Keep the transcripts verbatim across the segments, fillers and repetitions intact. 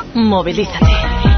Movilízate.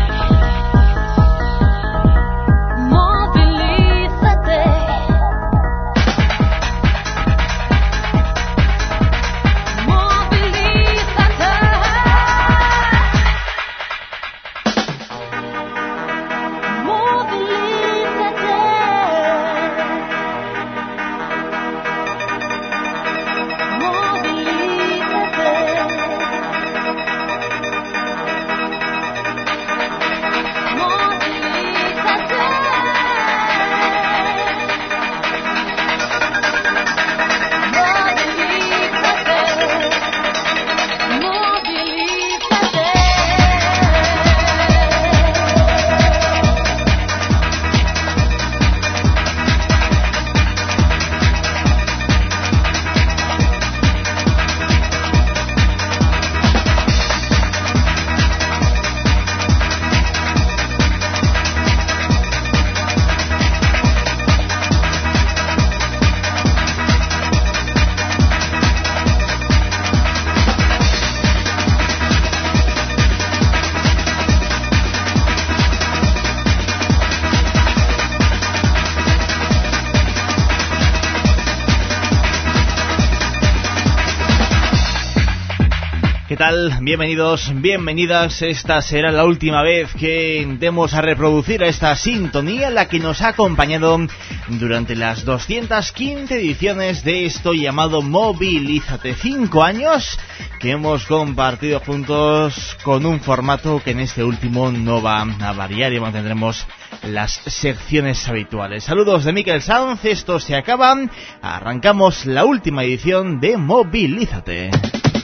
¿Qué tal? Bienvenidos, bienvenidas. Esta será la última vez que demos a reproducir esta sintonía, la que nos ha acompañado durante las doscientas quince ediciones de esto llamado Movilízate. Cinco años que hemos compartido juntos con un formato que en este último no va a variar y mantendremos las secciones habituales. Saludos de Miquel Sanz, esto se acaba. Arrancamos la última edición de Movilízate.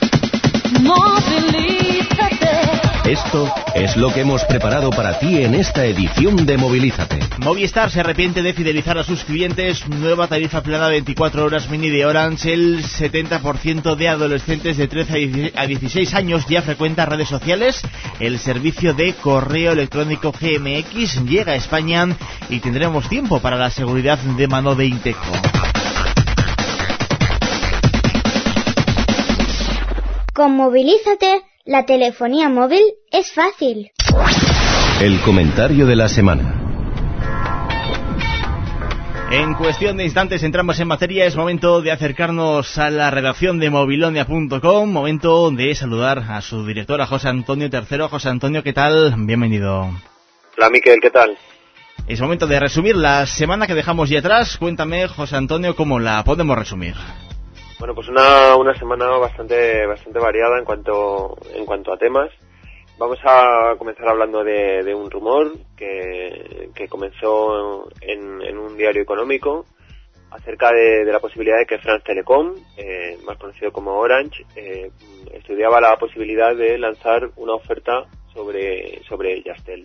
Movilízate. Esto es lo que hemos preparado para ti en esta edición de Movilízate. Movistar se arrepiente de fidelizar a sus clientes. Nueva tarifa plana veinticuatro horas mini de Orange. El setenta por ciento de adolescentes de trece a dieciséis años ya frecuenta redes sociales. El servicio de correo electrónico G M X llega a España y tendremos tiempo para la seguridad de mano de Inteco. Con Movilízate, la telefonía móvil es fácil. El comentario de la semana. En cuestión de instantes entramos en materia. Es momento de acercarnos a la redacción de movilonia punto com. Momento de saludar a su director, a José Antonio Tercero. José Antonio, ¿qué tal? Bienvenido. Hola, Miquel, ¿qué tal? Es momento de resumir la semana que dejamos ya atrás. Cuéntame, José Antonio, ¿cómo la podemos resumir? Bueno, pues una, una semana bastante bastante variada en cuanto en cuanto a temas. Vamos a comenzar hablando de, de un rumor que, que comenzó en, en un diario económico acerca de, de la posibilidad de que France Telecom, eh, más conocido como Orange, eh, estudiaba la posibilidad de lanzar una oferta sobre sobre Yastel.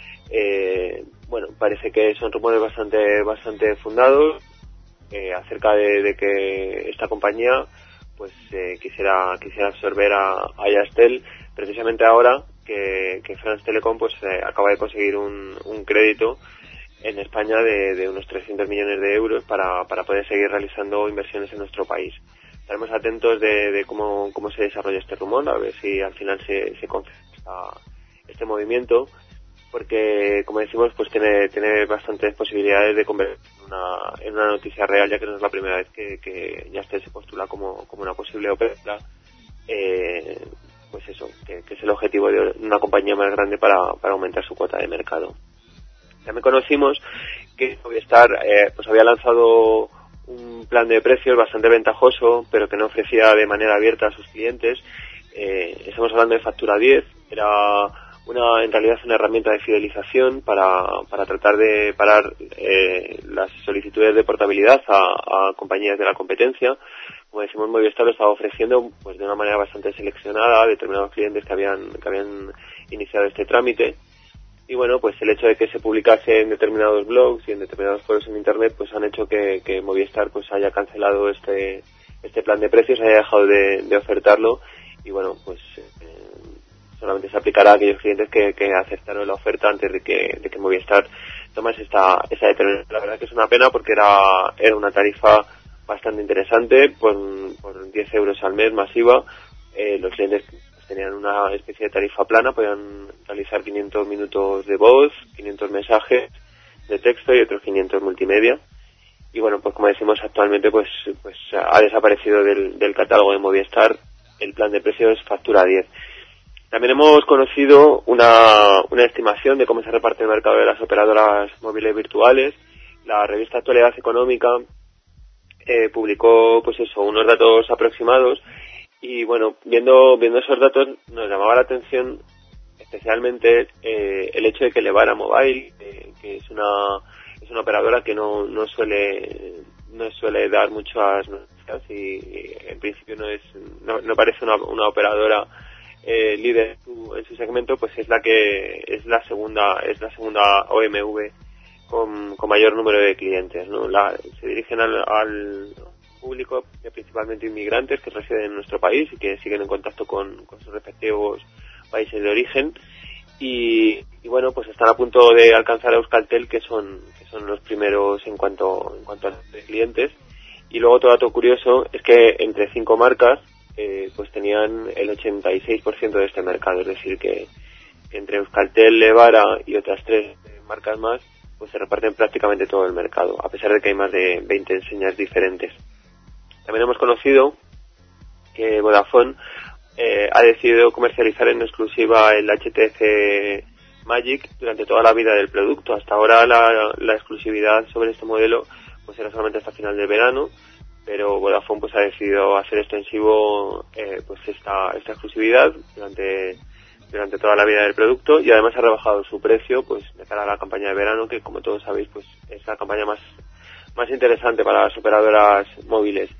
Eh, bueno, parece que son rumores bastante bastante fundados. Eh, acerca de, de que esta compañía pues eh, quisiera quisiera absorber a, a Yastel precisamente ahora que, que France Telecom pues eh, acaba de conseguir un, un crédito en España de, de unos trescientos millones de euros para, para poder seguir realizando inversiones en nuestro país. Estaremos atentos de, de cómo, cómo se desarrolla este rumor, a ver si al final se, se concreta este movimiento, porque como decimos pues tiene tiene bastantes posibilidades de convertirse en una, en una noticia real, ya que no es la primera vez que, que Yastel se postula como, como una posible oferta. Eh, pues eso, que, que es el objetivo de una compañía más grande para, para aumentar su cuota de mercado. También conocimos que Movistar eh, pues había lanzado un plan de precios bastante ventajoso, pero que no ofrecía de manera abierta a sus clientes. Eh, estamos hablando de Factura diez, era una en realidad una herramienta de fidelización para, para tratar de parar eh, las solicitudes de portabilidad a, a compañías de la competencia. Como decimos, Movistar lo estaba ofreciendo pues de una manera bastante seleccionada a determinados clientes que habían que habían iniciado este trámite. Y bueno, pues el hecho de que se publicase en determinados blogs y en determinados foros en internet pues han hecho que, que Movistar pues haya cancelado este este plan de precios, haya dejado de, de ofertarlo, y bueno, pues eh, solamente se aplicará a aquellos clientes que, que aceptaron la oferta antes de que, de que Movistar tomase esta, esta determinación. La verdad que es una pena porque era, era una tarifa bastante interesante, por, por diez euros al mes masiva. Eh, los clientes tenían una especie de tarifa plana, podían realizar quinientos minutos de voz, quinientos mensajes de texto y otros quinientos multimedia. Y bueno, pues como decimos, actualmente pues pues ha desaparecido del, del catálogo de Movistar el plan de precios factura diez. También hemos conocido una, una estimación de cómo se reparte el mercado de las operadoras móviles virtuales. La revista Actualidad Económica eh, publicó pues eso, unos datos aproximados y bueno, viendo viendo esos datos nos llamaba la atención especialmente eh, el hecho de que Levara Mobile, eh, que es una es una operadora que no no suele no suele dar muchas noticias y, y en principio no es no, no parece una, una operadora eh, líder en su, en su segmento, pues es la que es la segunda es la segunda O M V con, con mayor número de clientes, ¿no? La, se dirigen al, al público principalmente inmigrantes que residen en nuestro país y que siguen en contacto con, con sus respectivos países de origen y, y bueno, pues están a punto de alcanzar a Euskaltel, que son que son los primeros en cuanto en cuanto a clientes. Y luego otro dato curioso es que entre cinco marcas eh, pues tenían el ochenta y seis por ciento de este mercado, es decir que, que entre Euskaltel, Levara y otras tres marcas más pues se reparten prácticamente todo el mercado, a pesar de que hay más de veinte enseñas diferentes. También hemos conocido que Vodafone eh, ha decidido comercializar en exclusiva el H T C Magic durante toda la vida del producto. Hasta ahora la, la exclusividad sobre este modelo pues era solamente hasta final del verano, pero Vodafone pues ha decidido hacer extensivo eh, pues esta esta exclusividad durante durante toda la vida del producto y además ha rebajado su precio pues de cara a la campaña de verano, que como todos sabéis pues es la campaña más más interesante para las operadoras móviles.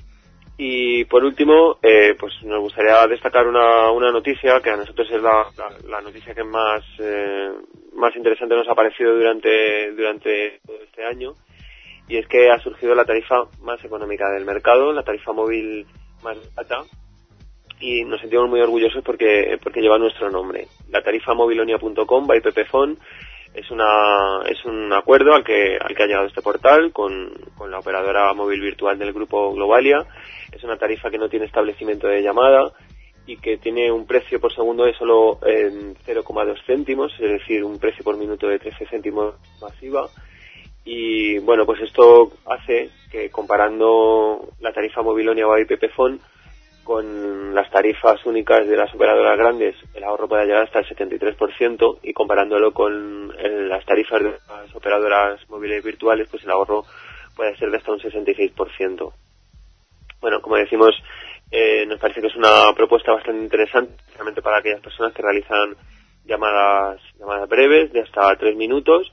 Y por último eh, pues nos gustaría destacar una una noticia que a nosotros es la, la, la noticia que más eh, más interesante nos ha parecido durante durante todo este año, y es que ha surgido la tarifa más económica del mercado, la tarifa móvil más barata, y nos sentimos muy orgullosos porque porque lleva nuestro nombre. La tarifa mobilonia punto com by Pepefon es una es un acuerdo al que al que ha llegado este portal con con la operadora móvil virtual del grupo Globalia. Es una tarifa que no tiene establecimiento de llamada y que tiene un precio por segundo de solo eh, cero coma dos céntimos, es decir, un precio por minuto de trece céntimos más I V A. Y bueno, pues esto hace que comparando la tarifa Mobilonia by Pepefon con las tarifas únicas de las operadoras grandes, el ahorro puede llegar hasta el setenta y tres por ciento, y comparándolo con el, las tarifas de las operadoras móviles virtuales, pues el ahorro puede ser de hasta un sesenta y seis por ciento. Bueno, como decimos, eh, nos parece que es una propuesta bastante interesante, especialmente para aquellas personas que realizan llamadas llamadas breves de hasta tres minutos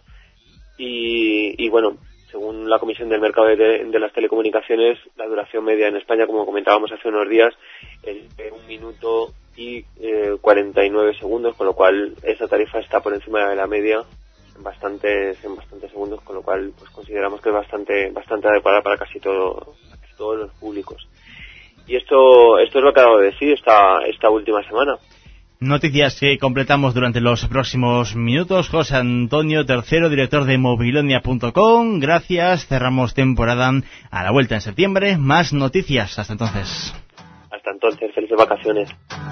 y, y bueno, según la Comisión del Mercado de, de las Telecomunicaciones, la duración media en España, como comentábamos hace unos días, es de un minuto y eh, cuarenta y nueve segundos, con lo cual esa tarifa está por encima de la media en bastantes en bastantes segundos, con lo cual pues consideramos que es bastante bastante adecuada para casi todo casi todos los públicos. Y esto esto es lo que acabo de decir esta esta última semana. Noticias que completamos durante los próximos minutos. José Antonio Tercero, director de mobilonia punto com. Gracias. Cerramos temporada. A la vuelta en septiembre, más noticias. Hasta entonces. Hasta entonces, felices vacaciones.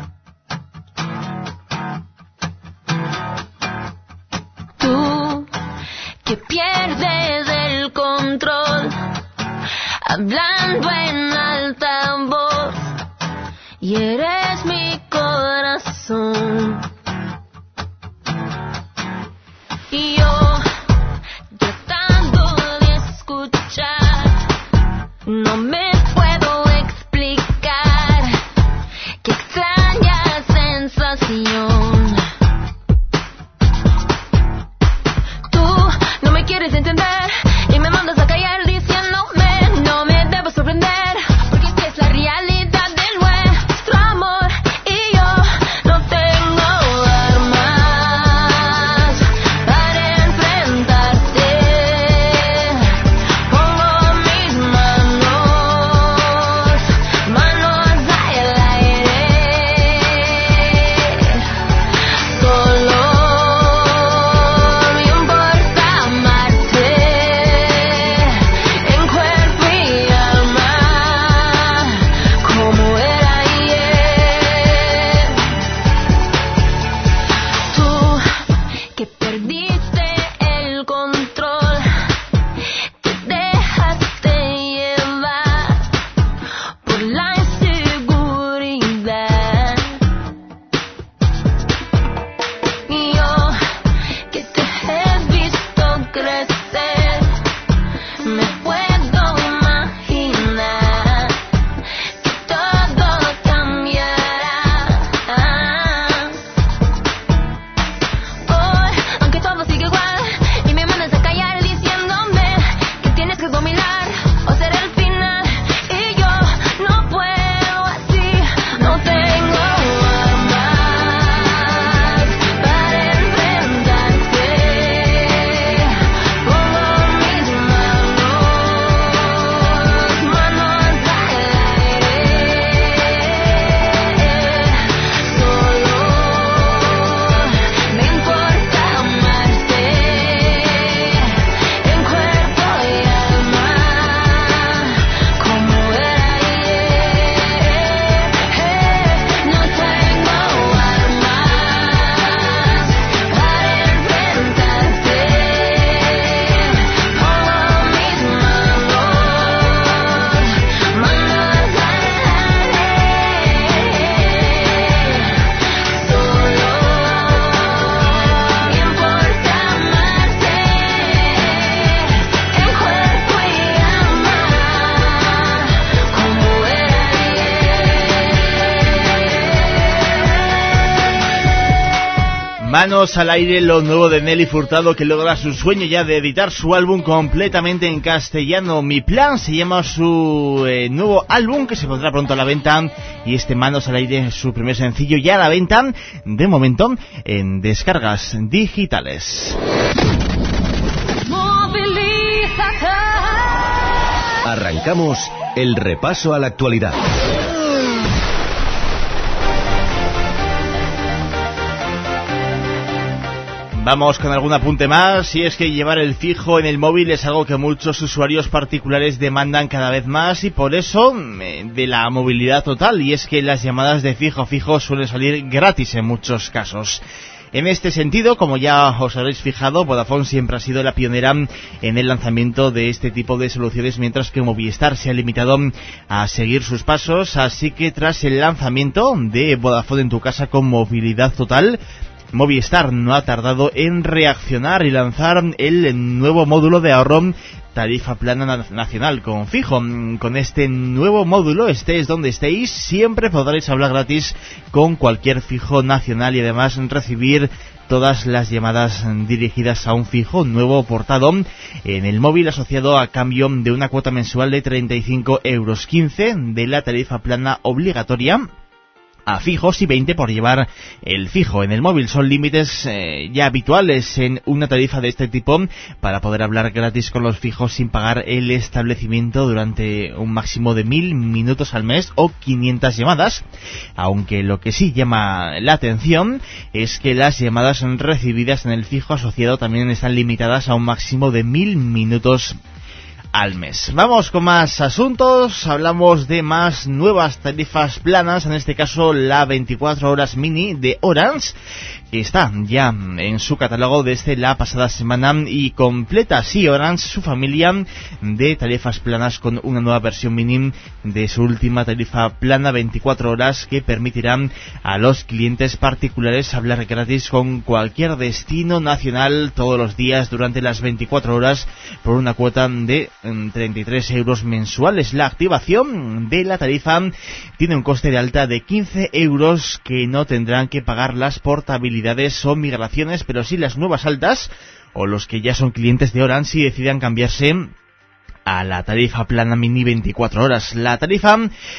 Tú, que pierdes el control, hablando en alta voz, y eres mi corazón. Y yo, tratando de escuchar, no me puedo explicar qué extraña sensación. Tú no me quieres entender y me mandas a callar diciéndome no me debo sorprender. Manos al aire, lo nuevo de Nelly Furtado, que logra su sueño ya de editar su álbum completamente en castellano. Mi plan se llama su eh, nuevo álbum, que se pondrá pronto a la venta, y este Manos al aire es su primer sencillo ya a la venta, de momento en descargas digitales. Arrancamos el repaso a la actualidad. Vamos con algún apunte más, y es que llevar el fijo en el móvil es algo que muchos usuarios particulares demandan cada vez más, y por eso de la movilidad total, y es que las llamadas de fijo a fijo suelen salir gratis en muchos casos. En este sentido, como ya os habréis fijado, Vodafone siempre ha sido la pionera en el lanzamiento de este tipo de soluciones, mientras que Movistar se ha limitado a seguir sus pasos. Así que tras el lanzamiento de Vodafone en tu casa con movilidad total, Movistar no ha tardado en reaccionar y lanzar el nuevo módulo de ahorro tarifa plana nacional con fijo. Con este nuevo módulo, estéis donde estéis, siempre podréis hablar gratis con cualquier fijo nacional y además recibir todas las llamadas dirigidas a un fijo nuevo portado en el móvil, asociado a cambio de una cuota mensual de treinta y cinco euros, quince de la tarifa plana obligatoria a fijos y veinte por llevar el fijo en el móvil. Son límites eh, ya habituales en una tarifa de este tipo para poder hablar gratis con los fijos sin pagar el establecimiento durante un máximo de mil minutos al mes o quinientas llamadas, aunque lo que sí llama la atención es que las llamadas recibidas en el fijo asociado también están limitadas a un máximo de mil minutos al mes. Vamos con más asuntos. Hablamos de más nuevas tarifas planas, en este caso la veinticuatro horas mini de Orange, que está ya en su catálogo desde la pasada semana y completa así Orange su familia de tarifas planas con una nueva versión mini de su última tarifa plana veinticuatro horas, que permitirán a los clientes particulares hablar gratis con cualquier destino nacional todos los días durante las veinticuatro horas por una cuota de treinta y tres euros mensuales. La activación de la tarifa tiene un coste de alta de quince euros que no tendrán que pagar las portabilidades o migraciones, pero sí las nuevas altas o los que ya son clientes de Orange si decidan cambiarse a la tarifa plana mini veinticuatro horas. La tarifa,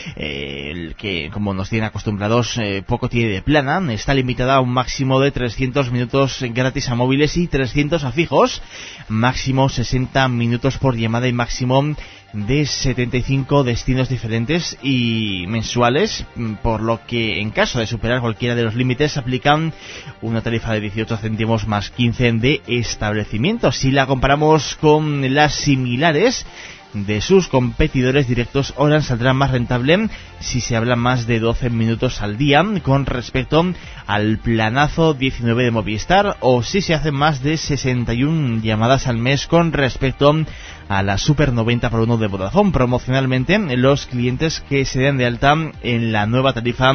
eh, que como nos tienen acostumbrados, eh, poco tiene de plana, está limitada a un máximo de trescientos minutos gratis a móviles y trescientos a fijos, máximo sesenta minutos por llamada y máximo de setenta y cinco destinos diferentes y mensuales, por lo que en caso de superar cualquiera de los límites aplican una tarifa de dieciocho céntimos más quince de establecimiento. Si la comparamos con las similares de sus competidores directos, Orange saldrá más rentable si se habla más de doce minutos al día con respecto al planazo diecinueve de Movistar, o si se hacen más de sesenta y una llamadas al mes con respecto a la Super noventa por uno de Vodafone. Promocionalmente, los clientes que se den de alta en la nueva tarifa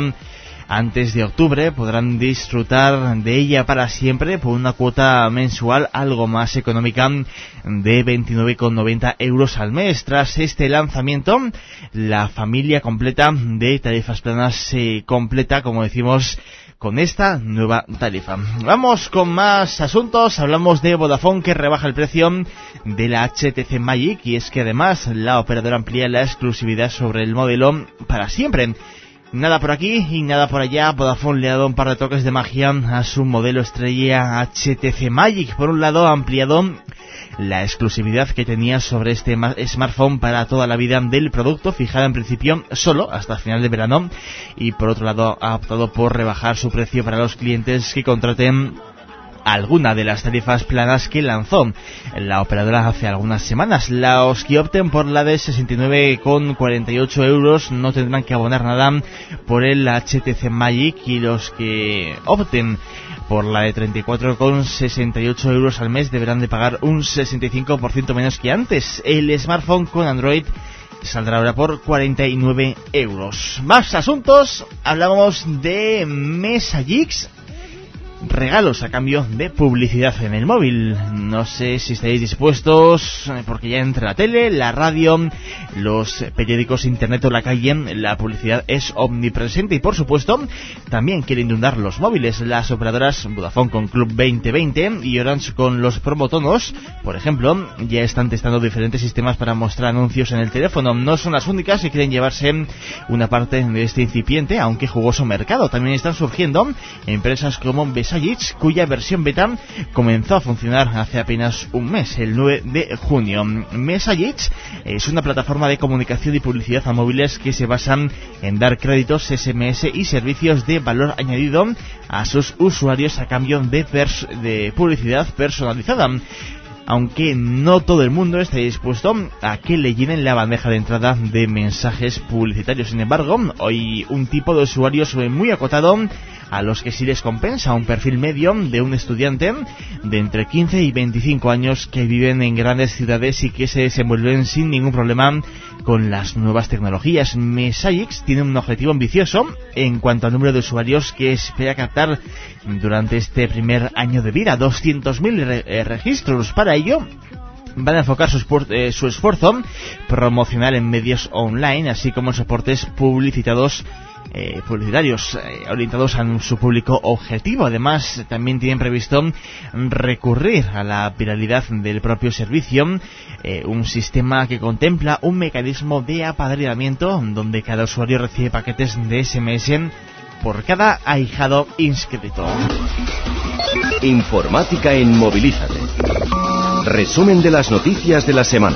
antes de octubre podrán disfrutar de ella para siempre por una cuota mensual algo más económica de veintinueve con noventa euros al mes. Tras este lanzamiento, la familia completa de tarifas planas se completa, como decimos, con esta nueva tarifa. Vamos con más asuntos. Hablamos de Vodafone, que rebaja el precio de la H T C Magic, y es que además la operadora amplía la exclusividad sobre el modelo para siempre. Nada por aquí y nada por allá, Vodafone le ha dado un par de toques de magia a su modelo estrella H T C Magic. Por un lado, ha ampliado la exclusividad que tenía sobre este smartphone para toda la vida del producto, fijada en principio solo hasta el final de verano, y por otro lado ha optado por rebajar su precio para los clientes que contraten alguna de las tarifas planas que lanzó la operadora hace algunas semanas. Los que opten por la de sesenta y nueve con cuarenta y ocho euros no tendrán que abonar nada por el H T C Magic, y los que opten por la de treinta y cuatro con sesenta y ocho euros al mes deberán de pagar un sesenta y cinco por ciento menos que antes. El smartphone con Android saldrá ahora por cuarenta y nueve euros. Más asuntos. Hablamos de Messagix, regalos a cambio de publicidad en el móvil. No sé si estáis dispuestos, porque ya entre la tele, la radio, los periódicos, internet o la calle, la publicidad es omnipresente y por supuesto también quieren inundar los móviles. Las operadoras Vodafone con Club veinte veinte y Orange con los promotonos, por ejemplo, ya están testando diferentes sistemas para mostrar anuncios en el teléfono. No son las únicas que quieren llevarse una parte de este incipiente, aunque jugoso mercado. También están surgiendo empresas como Messagix, cuya versión beta comenzó a funcionar hace apenas un mes, el nueve de junio. Messagix es una plataforma de comunicación y publicidad a móviles que se basan en dar créditos, ese eme ese y servicios de valor añadido a sus usuarios a cambio de, pers- de publicidad personalizada. Aunque no todo el mundo está dispuesto a que le llenen la bandeja de entrada de mensajes publicitarios. Sin embargo, hoy un tipo de usuarios muy acotado a los que sí les compensa, un perfil medio de un estudiante de entre quince y veinticinco años que viven en grandes ciudades y que se desenvuelven sin ningún problema con las nuevas tecnologías. Messagix tiene un objetivo ambicioso en cuanto al número de usuarios que espera captar durante este primer año de vida, doscientos mil re- eh, registros. Para ello van a enfocar su, espor- eh, su esfuerzo promocional en medios online, así como en soportes publicitados Eh, publicitarios eh, orientados a su público objetivo. Además, también tienen previsto recurrir a la viralidad del propio servicio, eh, un sistema que contempla un mecanismo de apadrinamiento donde cada usuario recibe paquetes de ese eme ese por cada ahijado inscrito. Informática en Movilízate. Resumen de las noticias de la semana.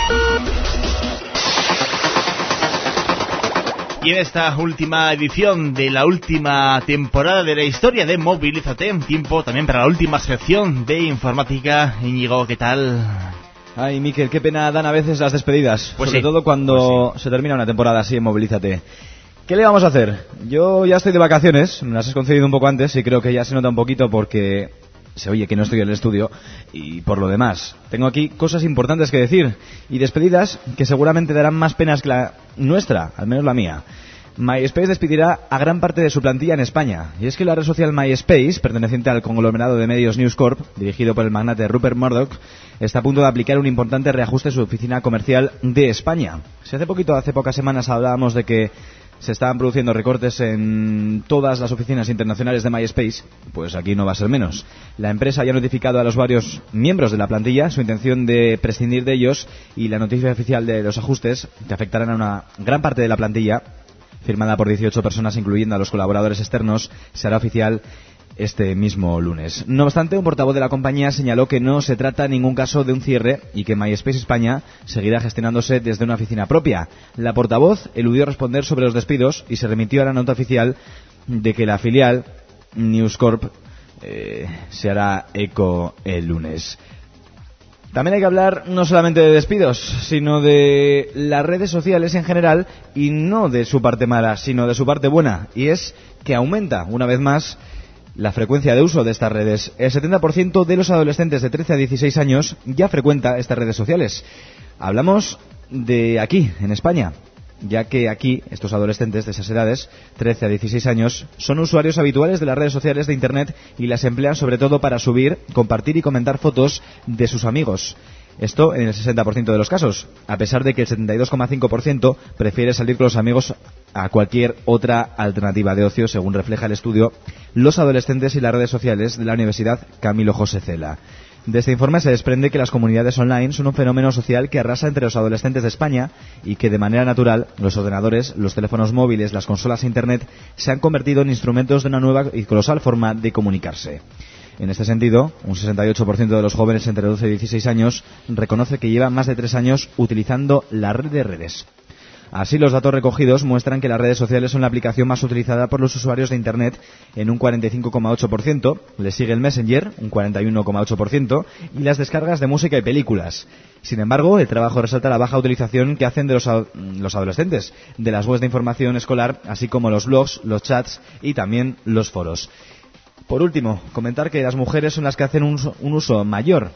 Y en esta última edición de la última temporada de la historia de Movilízate, tiempo también para la última sección de informática. Íñigo, ¿qué tal? Ay, Miquel, qué pena dan a veces las despedidas, pues sobre sí, todo cuando pues sí. se termina una temporada así en Movilízate. ¿Qué le vamos a hacer? Yo ya estoy de vacaciones, me las has concedido un poco antes y creo que ya se nota un poquito porque se oye que no estoy en el estudio. Y por lo demás, tengo aquí cosas importantes que decir y despedidas que seguramente darán más penas que la nuestra, al menos la mía. MySpace despedirá a gran parte de su plantilla en España. Y es que la red social MySpace, perteneciente al conglomerado de medios News Corp, dirigido por el magnate Rupert Murdoch, está a punto de aplicar un importante reajuste en su oficina comercial de España. Si hace poquito, hace pocas semanas hablábamos de que se estaban produciendo recortes en todas las oficinas internacionales de MySpace, pues aquí no va a ser menos. La empresa ya ha notificado a los varios miembros de la plantilla su intención de prescindir de ellos y la noticia oficial de los ajustes, que afectarán a una gran parte de la plantilla, firmada por dieciocho personas, incluyendo a los colaboradores externos, será oficial este mismo lunes. No obstante, un portavoz de la compañía señaló que no se trata en ningún caso de un cierre y que MySpace España seguirá gestionándose desde una oficina propia. La portavoz eludió responder sobre los despidos y se remitió a la nota oficial de que la filial News Corp eh, se hará eco el lunes. También hay que hablar no solamente de despidos, sino de las redes sociales en general, y no de su parte mala, sino de su parte buena, y es que aumenta, una vez más, la frecuencia de uso de estas redes. El setenta por ciento de los adolescentes de trece a dieciséis años ya frecuenta estas redes sociales. Hablamos de aquí, en España, ya que aquí estos adolescentes de esas edades, trece a dieciséis años, son usuarios habituales de las redes sociales de Internet y las emplean sobre todo para subir, compartir y comentar fotos de sus amigos. Esto en el sesenta por ciento de los casos, a pesar de que el setenta y dos coma cinco por ciento prefiere salir con los amigos a cualquier otra alternativa de ocio, según refleja el estudio Los adolescentes y las redes sociales de la Universidad Camilo José Cela. De este informe se desprende que las comunidades online son un fenómeno social que arrasa entre los adolescentes de España y que de manera natural los ordenadores, los teléfonos móviles, las consolas e Internet se han convertido en instrumentos de una nueva y colosal forma de comunicarse. En este sentido, un sesenta y ocho por ciento de los jóvenes entre doce y dieciséis años reconoce que llevan más de tres años utilizando la red de redes. Así, los datos recogidos muestran que las redes sociales son la aplicación más utilizada por los usuarios de Internet en un cuarenta y cinco coma ocho por ciento, le sigue el Messenger, un cuarenta y uno coma ocho por ciento, y las descargas de música y películas. Sin embargo, el trabajo resalta la baja utilización que hacen de los, los adolescentes de las webs de información escolar, así como los blogs, los chats y también los foros. Por último, comentar que las mujeres son las que hacen un, un uso mayor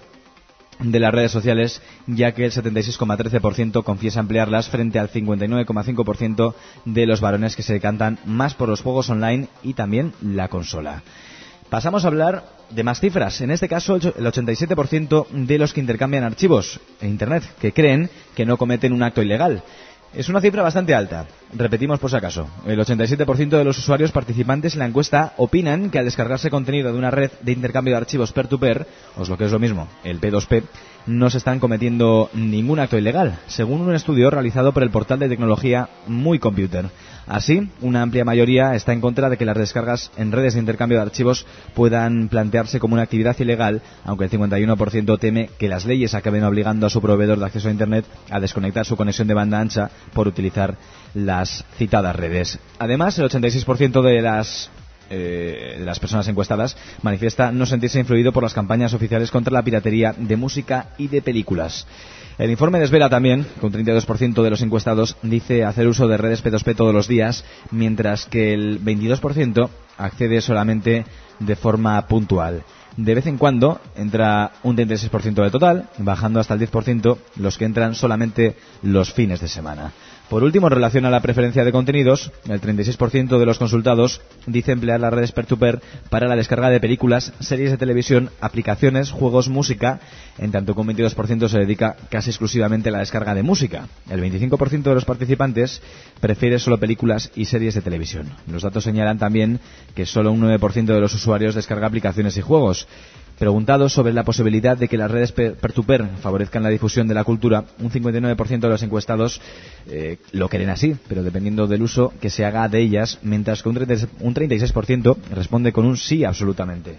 de las redes sociales, ya que el setenta y seis coma trece por ciento confiesa emplearlas frente al cincuenta y nueve coma cinco por ciento de los varones, que se decantan más por los juegos online y también la consola. Pasamos a hablar de más cifras. En este caso, el ochenta y siete por ciento de los que intercambian archivos en Internet que creen que no cometen un acto ilegal. Es una cifra bastante alta. Repetimos por si acaso. El ochenta y siete por ciento de los usuarios participantes en la encuesta opinan que al descargarse contenido de una red de intercambio de archivos peer-to-peer, o lo que es lo mismo, el P dos P, no se están cometiendo ningún acto ilegal, según un estudio realizado por el portal de tecnología Muy Computer. Así, una amplia mayoría está en contra de que las descargas en redes de intercambio de archivos puedan plantearse como una actividad ilegal, aunque el cincuenta y uno por ciento teme que las leyes acaben obligando a su proveedor de acceso a Internet a desconectar su conexión de banda ancha por utilizar las citadas redes. Además, el ochenta y seis por ciento de las Eh, de las personas encuestadas manifiesta no sentirse influido por las campañas oficiales contra la piratería de música y de películas. El informe desvela también que un treinta y dos por ciento de los encuestados dice hacer uso de redes P dos P todos los días, mientras que el veintidós por ciento accede solamente de forma puntual. De vez en cuando entra un treinta y seis por ciento del total, bajando hasta el diez por ciento los que entran solamente los fines de semana. Por último, en relación a la preferencia de contenidos, el treinta y seis por ciento de los consultados dice emplear las redes peer-to-peer para la descarga de películas, series de televisión, aplicaciones, juegos, música, en tanto que un veintidós por ciento se dedica casi exclusivamente a la descarga de música. El veinticinco por ciento de los participantes prefiere solo películas y series de televisión. Los datos señalan también que solo un nueve por ciento de los usuarios descarga aplicaciones y juegos. Preguntados sobre la posibilidad de que las redes peer-to-peer favorezcan la difusión de la cultura, un cincuenta y nueve por ciento de los encuestados eh, lo creen así, pero dependiendo del uso que se haga de ellas, mientras que un treinta y seis por ciento responde con un sí absolutamente.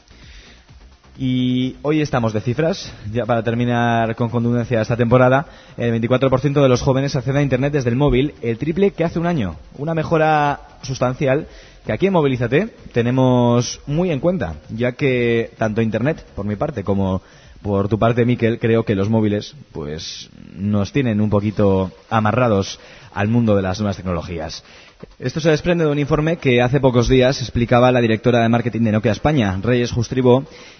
Y hoy estamos de cifras, ya para terminar con contundencia esta temporada. El veinticuatro por ciento de los jóvenes acceden a Internet desde el móvil, el triple que hace un año. Una mejora sustancial que aquí en Movilízate tenemos muy en cuenta, ya que tanto Internet, por mi parte, como por tu parte, Miquel, creo que los móviles pues nos tienen un poquito amarrados al mundo de las nuevas tecnologías. Esto se desprende de un informe que hace pocos días explicaba la directora de marketing de Nokia España, Reyes Justribó,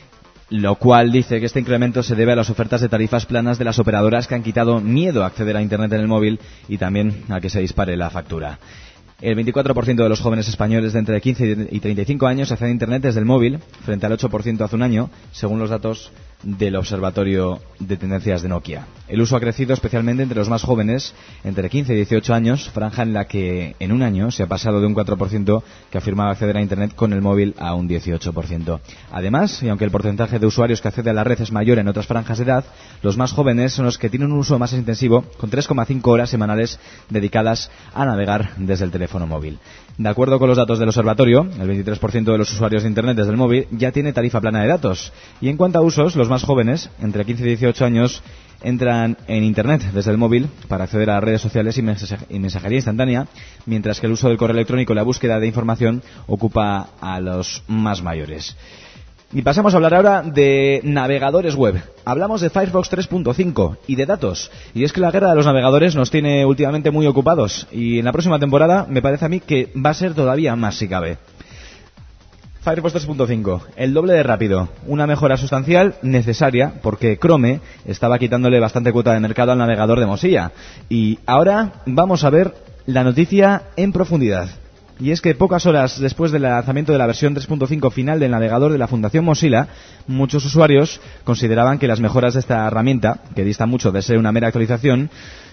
lo cual dice que este incremento se debe a las ofertas de tarifas planas de las operadoras que han quitado miedo a acceder a Internet en el móvil y también a que se dispare la factura. El veinticuatro por ciento de los jóvenes españoles de entre quince y treinta y cinco años acceden a Internet desde el móvil, frente al ocho por ciento hace un año, según los datos del Observatorio de Tendencias de Nokia. El uso ha crecido especialmente entre los más jóvenes, entre quince y dieciocho años, franja en la que en un año se ha pasado de un cuatro por ciento que afirmaba acceder a Internet con el móvil a un dieciocho por ciento. Además, y aunque el porcentaje de usuarios que accede a la red es mayor en otras franjas de edad, los más jóvenes son los que tienen un uso más intensivo, con tres coma cinco horas semanales dedicadas a navegar desde el teléfono móvil. De acuerdo con los datos del observatorio, el veintitrés por ciento de los usuarios de Internet desde el móvil ya tiene tarifa plana de datos. Y en cuanto a usos, los más jóvenes, entre quince y dieciocho años, entran en Internet desde el móvil para acceder a redes sociales y mensajería instantánea, mientras que el uso del correo electrónico y la búsqueda de información ocupa a los más mayores. Y pasamos a hablar ahora de navegadores web. Hablamos de Firefox tres punto cinco y de datos. Y es que la guerra de los navegadores nos tiene últimamente muy ocupados. Y en la próxima temporada me parece a mí que va a ser todavía más si cabe. Firefox tres punto cinco, el doble de rápido. Una mejora sustancial necesaria porque Chrome estaba quitándole bastante cuota de mercado al navegador de Mozilla. Y ahora vamos a ver la noticia en profundidad. Y es que pocas horas después del lanzamiento de la versión tres punto cinco final del navegador de la Fundación Mozilla, muchos usuarios consideraban que las mejoras de esta herramienta, que dista mucho de ser una mera actualización,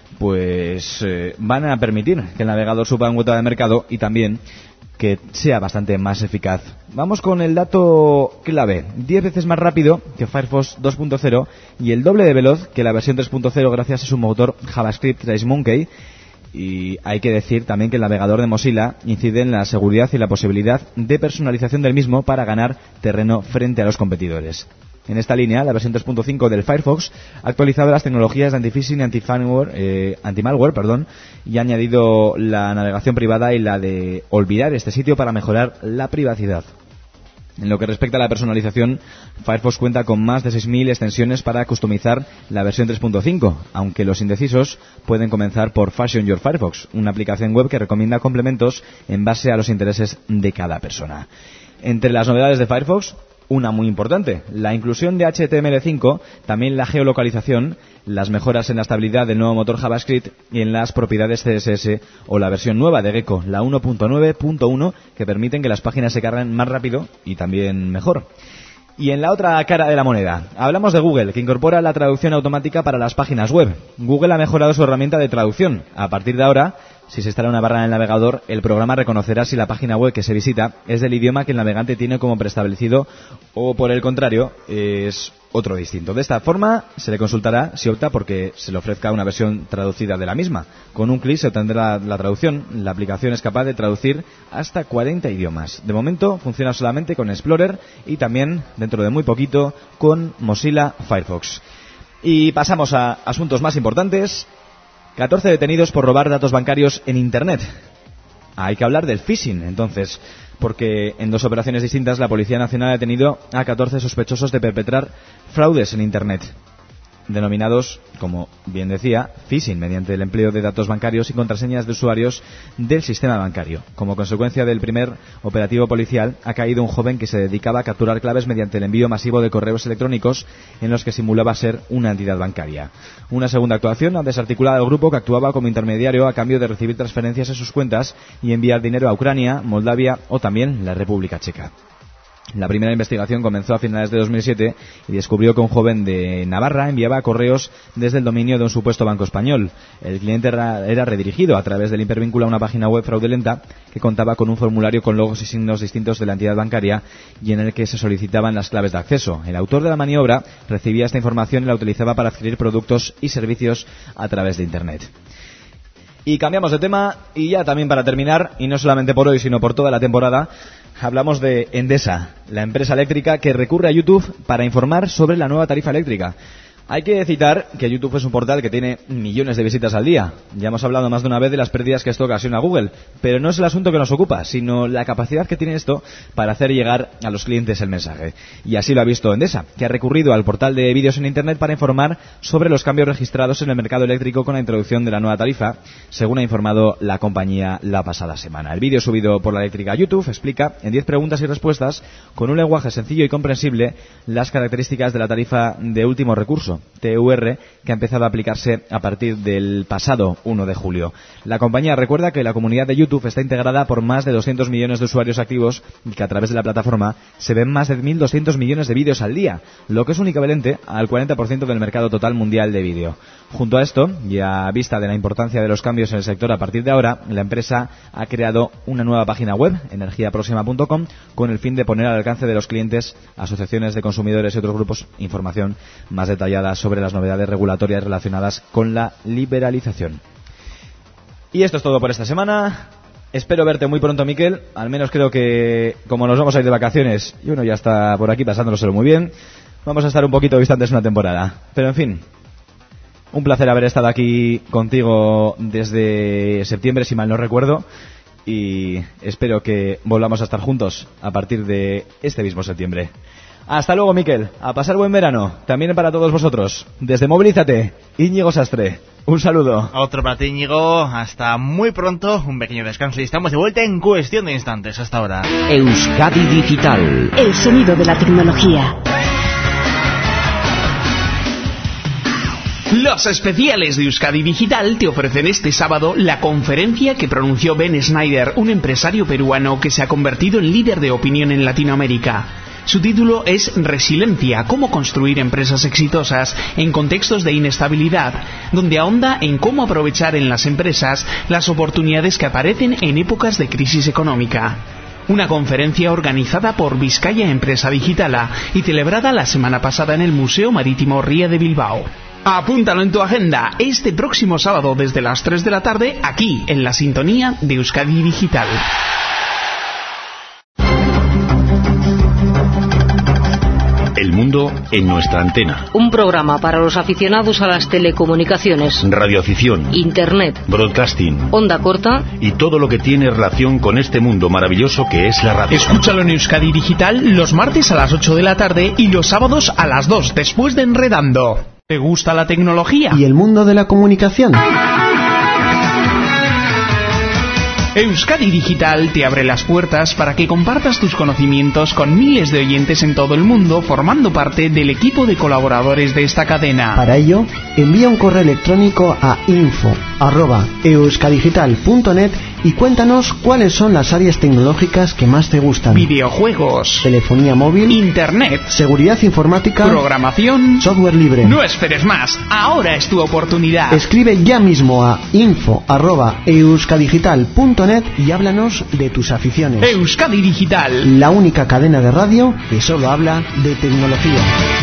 pues eh, van a permitir que el navegador suba en cuota de mercado y también que sea bastante más eficaz. Vamos con el dato clave: diez veces más rápido que Firefox dos punto cero y el doble de veloz que la versión tres punto cero gracias a su motor JavaScript RaceMonkey. Y hay que decir también que el navegador de Mozilla incide en la seguridad y la posibilidad de personalización del mismo para ganar terreno frente a los competidores. En esta línea, la versión tres punto cinco del Firefox ha actualizado las tecnologías de anti-phishing y anti-malware, eh, anti-malware, perdón, y ha añadido la navegación privada y la de olvidar este sitio para mejorar la privacidad. En lo que respecta a la personalización, Firefox cuenta con más de seis mil extensiones para customizar la versión tres punto cinco, aunque los indecisos pueden comenzar por Fashion Your Firefox, una aplicación web que recomienda complementos en base a los intereses de cada persona. Entre las novedades de Firefox, una muy importante, la inclusión de H T M L cinco, también la geolocalización, las mejoras en la estabilidad del nuevo motor JavaScript y en las propiedades C S S o la versión nueva de Gecko, la uno punto nueve punto uno, que permiten que las páginas se carguen más rápido y también mejor. Y en la otra cara de la moneda, hablamos de Google, que incorpora la traducción automática para las páginas web. Google ha mejorado su herramienta de traducción. A partir de ahora, si se instala una barra en el navegador, el programa reconocerá si la página web que se visita es del idioma que el navegante tiene como preestablecido o, por el contrario, es otro distinto. De esta forma, se le consultará si opta porque se le ofrezca una versión traducida de la misma. Con un clic se obtendrá la, la traducción. La aplicación es capaz de traducir hasta cuarenta idiomas. De momento, funciona solamente con Explorer y también, dentro de muy poquito, con Mozilla Firefox. Y pasamos a asuntos más importantes. catorce detenidos por robar datos bancarios en Internet. Hay que hablar del phishing, entonces, porque en dos operaciones distintas la Policía Nacional ha detenido a catorce sospechosos de perpetrar fraudes en Internet, denominados, como bien decía, phishing, mediante el empleo de datos bancarios y contraseñas de usuarios del sistema bancario. Como consecuencia del primer operativo policial, ha caído un joven que se dedicaba a capturar claves mediante el envío masivo de correos electrónicos en los que simulaba ser una entidad bancaria. Una segunda actuación ha desarticulado al grupo que actuaba como intermediario a cambio de recibir transferencias en sus cuentas y enviar dinero a Ucrania, Moldavia o también la República Checa. La primera investigación comenzó a finales de dos mil siete y descubrió que un joven de Navarra enviaba correos desde el dominio de un supuesto banco español. El cliente era, era redirigido a través del hipervínculo a una página web fraudulenta que contaba con un formulario con logos y signos distintos de la entidad bancaria y en el que se solicitaban las claves de acceso. El autor de la maniobra recibía esta información y la utilizaba para adquirir productos y servicios a través de Internet. Y cambiamos de tema y ya también para terminar, y no solamente por hoy sino por toda la temporada, hablamos de Endesa, la empresa eléctrica que recurre a YouTube para informar sobre la nueva tarifa eléctrica. Hay que citar que YouTube es un portal que tiene millones de visitas al día. Ya hemos hablado más de una vez de las pérdidas que esto ocasiona a Google, pero no es el asunto que nos ocupa, sino la capacidad que tiene esto para hacer llegar a los clientes el mensaje. Y así lo ha visto Endesa, que ha recurrido al portal de vídeos en Internet para informar sobre los cambios registrados en el mercado eléctrico con la introducción de la nueva tarifa, según ha informado la compañía la pasada semana. El vídeo subido por la eléctrica a YouTube explica en diez preguntas y respuestas, con un lenguaje sencillo y comprensible, las características de la tarifa de último recurso, T U R, que ha empezado a aplicarse a partir del pasado uno de julio. La compañía recuerda que la comunidad de YouTube está integrada por más de doscientos millones de usuarios activos y que a través de la plataforma se ven más de mil doscientos millones de vídeos al día, lo que es un equivalente al cuarenta por ciento del mercado total mundial de vídeo. Junto a esto, y a vista de la importancia de los cambios en el sector a partir de ahora, la empresa ha creado una nueva página web, energía próxima punto com, con el fin de poner al alcance de los clientes, asociaciones de consumidores y otros grupos información más detallada sobre las novedades regulatorias relacionadas con la liberalización. Y esto es todo por esta semana. Espero verte muy pronto, Miquel. Al menos creo que, como nos vamos a ir de vacaciones y uno ya está por aquí pasándoselo muy bien, vamos a estar un poquito distantes una temporada. Pero en fin, un placer haber estado aquí contigo desde septiembre, si mal no recuerdo, y espero que volvamos a estar juntos a partir de este mismo septiembre. Hasta luego, Miquel. A pasar buen verano. También para todos vosotros. Desde Movilízate, Íñigo Sastre. Un saludo. Otro para ti, Íñigo. Hasta muy pronto. Un pequeño descanso y estamos de vuelta en cuestión de instantes. Hasta ahora. Euskadi Digital. El sonido de la tecnología. Los especiales de Euskadi Digital te ofrecen este sábado la conferencia que pronunció Ben Snyder, un empresario peruano que se ha convertido en líder de opinión en Latinoamérica. Su título es Resiliencia, cómo construir empresas exitosas en contextos de inestabilidad, donde ahonda en cómo aprovechar en las empresas las oportunidades que aparecen en épocas de crisis económica. Una conferencia organizada por Vizcaya Empresa Digitala y celebrada la semana pasada en el Museo Marítimo Ría de Bilbao. Apúntalo en tu agenda, este próximo sábado desde las tres de la tarde, aquí en la sintonía de Euskadi Digital. El mundo en nuestra antena. Un programa para los aficionados a las telecomunicaciones, radioafición, internet, broadcasting, onda corta y todo lo que tiene relación con este mundo maravilloso que es la radio. Escúchalo en Euskadi Digital los martes a las ocho de la tarde y los sábados a las dos, después de Enredando. ¿Te gusta la tecnología? ¿Y el mundo de la comunicación? Euskadi Digital te abre las puertas para que compartas tus conocimientos con miles de oyentes en todo el mundo, formando parte del equipo de colaboradores de esta cadena. Para ello, envía un correo electrónico a info arroba euskadigital punto net y cuéntanos cuáles son las áreas tecnológicas que más te gustan. Videojuegos, telefonía móvil, internet, seguridad informática, programación, software libre. No esperes más, ahora es tu oportunidad. Escribe ya mismo a info arroba euskadigital punto net y háblanos de tus aficiones. Euskadi Digital, la única cadena de radio que solo habla de tecnología.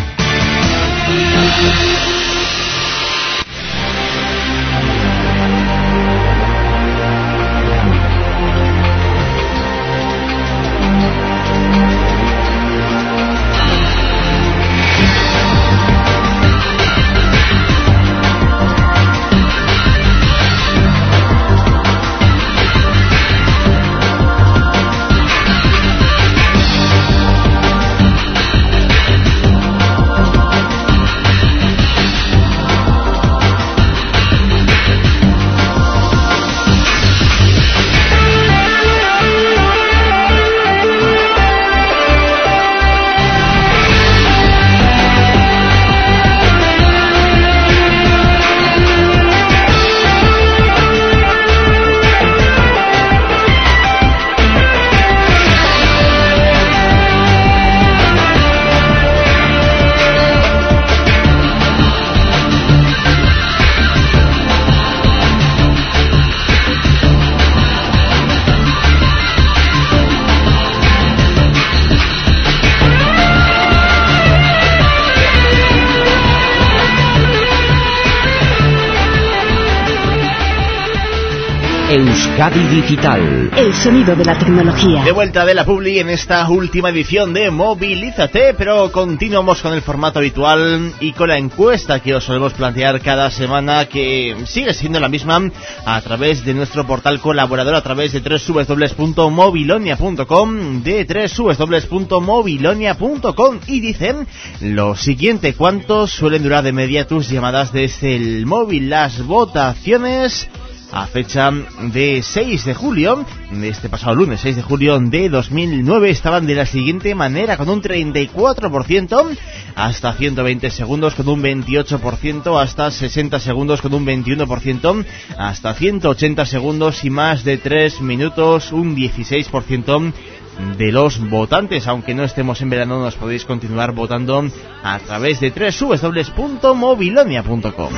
Euskadi Digital. El sonido de la tecnología. De vuelta de la Publi en esta última edición de Movilízate, pero continuamos con el formato habitual y con la encuesta que os solemos plantear cada semana, que sigue siendo la misma a través de nuestro portal colaborador, a través de doble u doble u doble u punto movilonia punto com, de doble u doble u doble u punto movilonia punto com, y dicen lo siguiente: ¿cuánto suelen durar de media tus llamadas desde el móvil? Las votaciones a fecha de seis de julio, de este pasado lunes, seis de julio de dos mil nueve, estaban de la siguiente manera: con un treinta y cuatro por ciento hasta ciento veinte segundos, con un veintiocho por ciento hasta sesenta segundos, con un veintiuno por ciento hasta ciento ochenta segundos y más de tres minutos, un dieciséis por ciento de los votantes. Aunque no estemos en verano, nos podéis continuar votando a través de doble u doble u doble u punto movilonia punto com.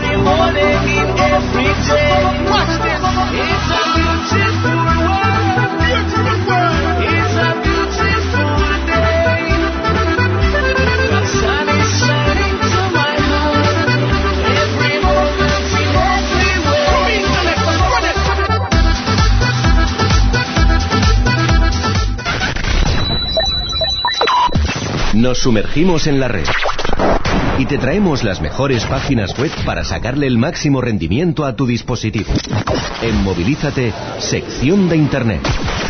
Nos sumergimos en la red y te traemos las mejores páginas web para sacarle el máximo rendimiento a tu dispositivo. En Movilízate, sección de Internet.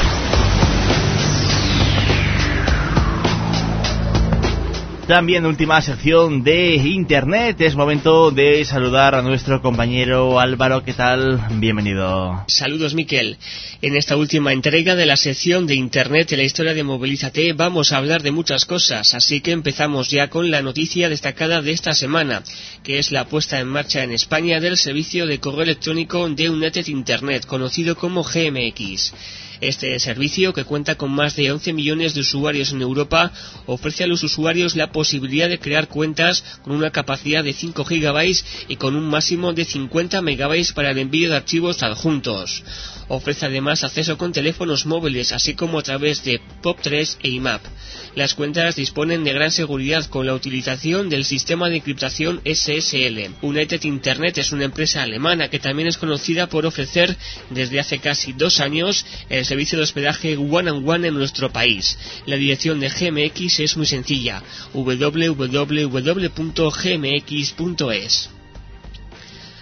También última sección de Internet. Es momento de saludar a nuestro compañero Álvaro. ¿Qué tal? Bienvenido. Saludos, Miquel. En esta última entrega de la sección de Internet de la historia de Movilízate vamos a hablar de muchas cosas, así que empezamos ya con la noticia destacada de esta semana, que es la puesta en marcha en España del servicio de correo electrónico de United Internet, conocido como G M X. Este servicio, que cuenta con más de once millones de usuarios en Europa, ofrece a los usuarios la posibilidad de crear cuentas con una capacidad de cinco gigabytes y con un máximo de cincuenta megabytes para el envío de archivos adjuntos. Ofrece además acceso con teléfonos móviles, así como a través de POP tres e I M A P. Las cuentas disponen de gran seguridad con la utilización del sistema de encriptación S S L. United Internet es una empresa alemana que también es conocida por ofrecer desde hace casi dos años el servicio de hospedaje One and One en nuestro país. La dirección de G M X es muy sencilla: doble u doble u doble u punto g m x punto es.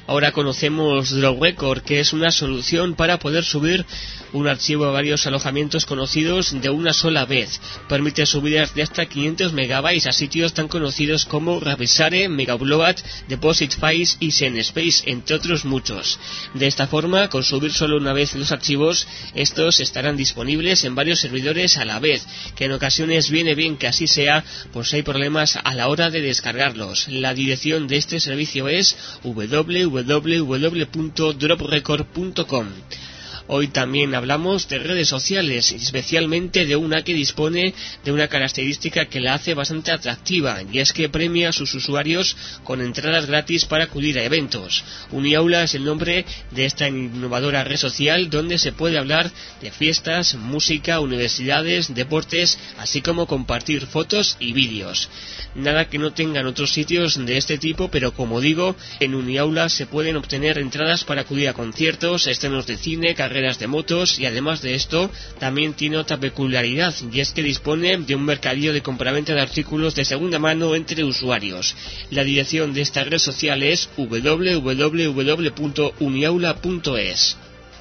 Ahora conocemos Drop Record, que es una solución para poder subir un archivo a varios alojamientos conocidos de una sola vez. Permite subidas de hasta quinientos megabytes a sitios tan conocidos como Ravisare, Megaupload, Deposit Files y Zen-Space, entre otros muchos. De esta forma, con subir solo una vez los archivos, estos estarán disponibles en varios servidores a la vez, que en ocasiones viene bien que así sea, pues hay problemas a la hora de descargarlos. La dirección de este servicio es doble u doble u doble u punto drop record punto com. Hoy también hablamos de redes sociales, especialmente de una que dispone de una característica que la hace bastante atractiva, y es que premia a sus usuarios con entradas gratis para acudir a eventos. Uniaula es el nombre de esta innovadora red social donde se puede hablar de fiestas, música, universidades, deportes, así como compartir fotos y vídeos. Nada que no tengan otros sitios de este tipo, pero como digo, en Uniaula se pueden obtener entradas para acudir a conciertos, estrenos de cine, carreras de motos, y además de esto también tiene otra peculiaridad, y es que dispone de un mercadillo de compraventa de artículos de segunda mano entre usuarios. La dirección de esta red social es doble u doble u doble u punto uniaula punto es.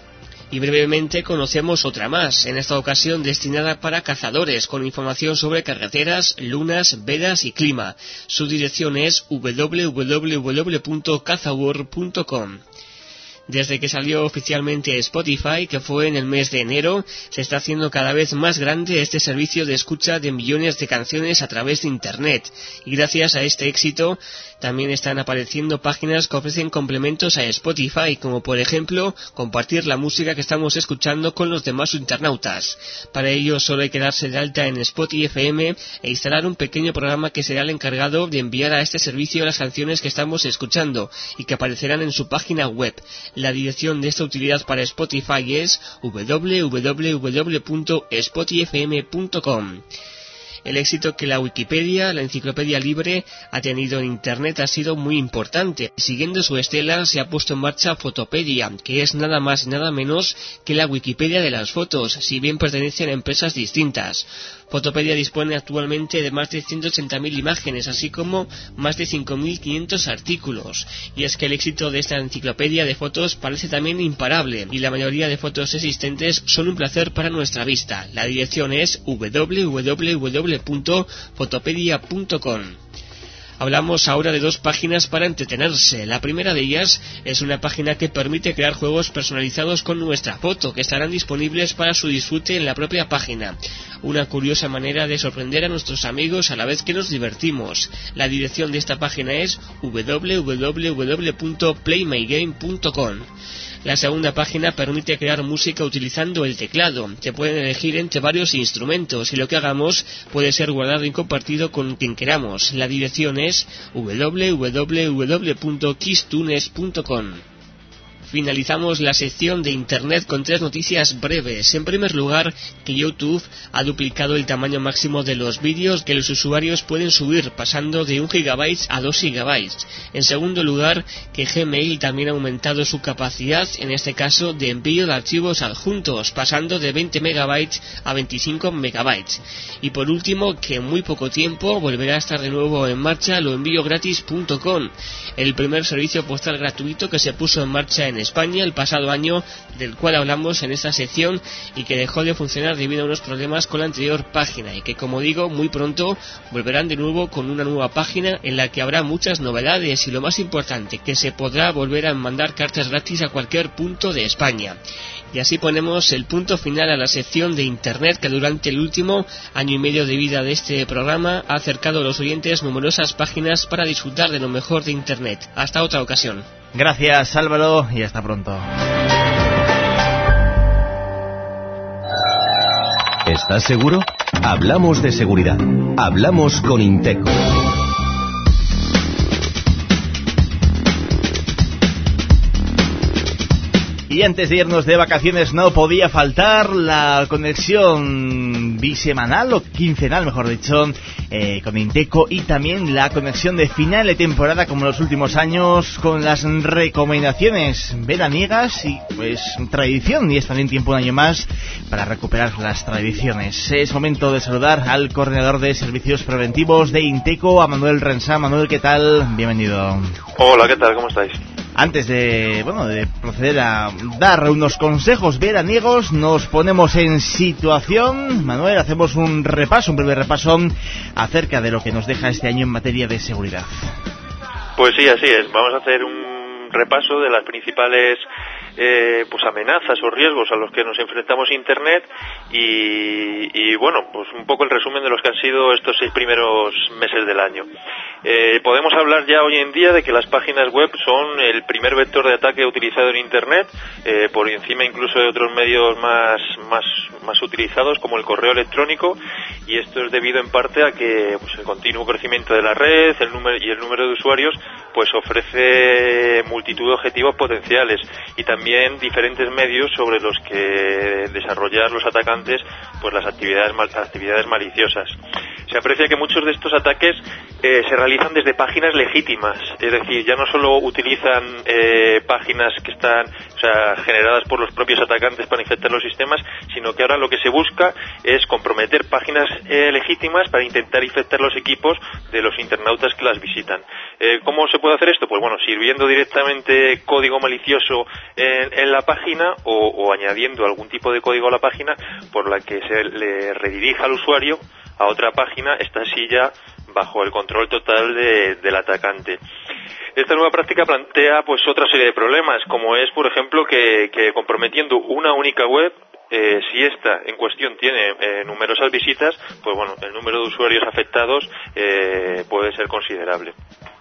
Y brevemente conocemos otra más, en esta ocasión destinada para cazadores, con información sobre carreteras, lunas, vedas y clima. Su dirección es doble u doble u doble u punto cazaworld punto com. Desde que salió oficialmente Spotify, que fue en el mes de enero, se está haciendo cada vez más grande este servicio de escucha de millones de canciones a través de Internet. Y gracias a este éxito, también están apareciendo páginas que ofrecen complementos a Spotify, como por ejemplo, compartir la música que estamos escuchando con los demás internautas. Para ello solo hay que darse de alta en Spotify F M e instalar un pequeño programa que será el encargado de enviar a este servicio las canciones que estamos escuchando y que aparecerán en su página web. La dirección de esta utilidad para Spotify es doble u doble u doble u punto spotify f m punto com. El éxito que la Wikipedia, la enciclopedia libre, ha tenido en Internet ha sido muy importante. Siguiendo su estela, se ha puesto en marcha Fotopedia, que es nada más y nada menos que la Wikipedia de las fotos, si bien pertenecen a empresas distintas. Fotopedia dispone actualmente de más de ciento ochenta mil imágenes, así como más de cinco mil quinientos artículos. Y es que el éxito de esta enciclopedia de fotos parece también imparable, y la mayoría de fotos existentes son un placer para nuestra vista. La dirección es doble u doble u doble u punto fotopedia punto com. Hablamos ahora de dos páginas para entretenerse. La primera de ellas es una página que permite crear juegos personalizados con nuestra foto, que estarán disponibles para su disfrute en la propia página. Una curiosa manera de sorprender a nuestros amigos a la vez que nos divertimos. La dirección de esta página es doble u doble u doble u punto play my game punto com. La segunda página permite crear música utilizando el teclado. Se pueden elegir entre varios instrumentos y lo que hagamos puede ser guardado y compartido con quien queramos. La dirección es doble u doble u doble u punto kisstunes punto com. Finalizamos la sección de Internet con tres noticias breves. En primer lugar, que YouTube ha duplicado el tamaño máximo de los vídeos que los usuarios pueden subir, pasando de un gigabyte a dos gigabytes. En segundo lugar, que Gmail también ha aumentado su capacidad, en este caso de envío de archivos adjuntos, pasando de veinte megabytes a veinticinco megabytes. Y por último, que en muy poco tiempo volverá a estar de nuevo en marcha lo envío gratis punto com, el primer servicio postal gratuito que se puso en marcha en España el pasado año, del cual hablamos en esta sección y que dejó de funcionar debido a unos problemas con la anterior página, y que, como digo, muy pronto volverán de nuevo con una nueva página en la que habrá muchas novedades y, lo más importante, que se podrá volver a mandar cartas gratis a cualquier punto de España. Y así ponemos el punto final a la sección de Internet que durante el último año y medio de vida de este programa ha acercado a los oyentes numerosas páginas para disfrutar de lo mejor de Internet. Hasta otra ocasión. Gracias, Álvaro, y hasta pronto. ¿Estás seguro? Hablamos de seguridad. Hablamos con Inteco. Y antes de irnos de vacaciones no podía faltar la conexión bisemanal o quincenal, mejor dicho, eh, con Inteco, y también la conexión de final de temporada, como en los últimos años, con las recomendaciones veraniegas y pues tradición, y es también tiempo un año más para recuperar las tradiciones. Es momento de saludar al coordinador de servicios preventivos de Inteco, a Manuel Rensá. Manuel, ¿qué tal? Bienvenido. Hola, ¿qué tal? ¿Cómo estáis? Antes de, bueno, de proceder a dar unos consejos veraniegos, nos ponemos en situación. Manuel, hacemos un repaso, un breve repaso acerca de lo que nos deja este año en materia de seguridad. Pues sí, así es. Vamos a hacer un repaso de las principales eh, pues amenazas o riesgos a los que nos enfrentamos en Internet y, y bueno, pues un poco el resumen de los que han sido estos seis primeros meses del año. Eh, podemos hablar ya hoy en día de que las páginas web son el primer vector de ataque utilizado en Internet, eh, por encima incluso de otros medios más, más, más utilizados como el correo electrónico, y esto es debido en parte a que pues, el continuo crecimiento de la red el número, y el número de usuarios pues ofrece multitud de objetivos potenciales y también diferentes medios sobre los que desarrollar los atacantes pues las actividades, mal, actividades maliciosas. Se aprecia que muchos de estos ataques eh, se realizan desde páginas legítimas, es decir, ya no solo utilizan eh, páginas que están, o sea, generadas por los propios atacantes para infectar los sistemas, sino que ahora lo que se busca es comprometer páginas eh, legítimas para intentar infectar los equipos de los internautas que las visitan. Eh, ¿Cómo se puede hacer esto? Pues bueno, sirviendo directamente código malicioso en, en la página o, o añadiendo algún tipo de código a la página por la que se le redirija al usuario a otra página, esta sí ya bajo el control total de, del atacante. Esta nueva práctica plantea pues otra serie de problemas, como es, por ejemplo, que, que comprometiendo una única web, eh, si esta en cuestión tiene eh, numerosas visitas, pues bueno, el número de usuarios afectados eh, puede ser considerable.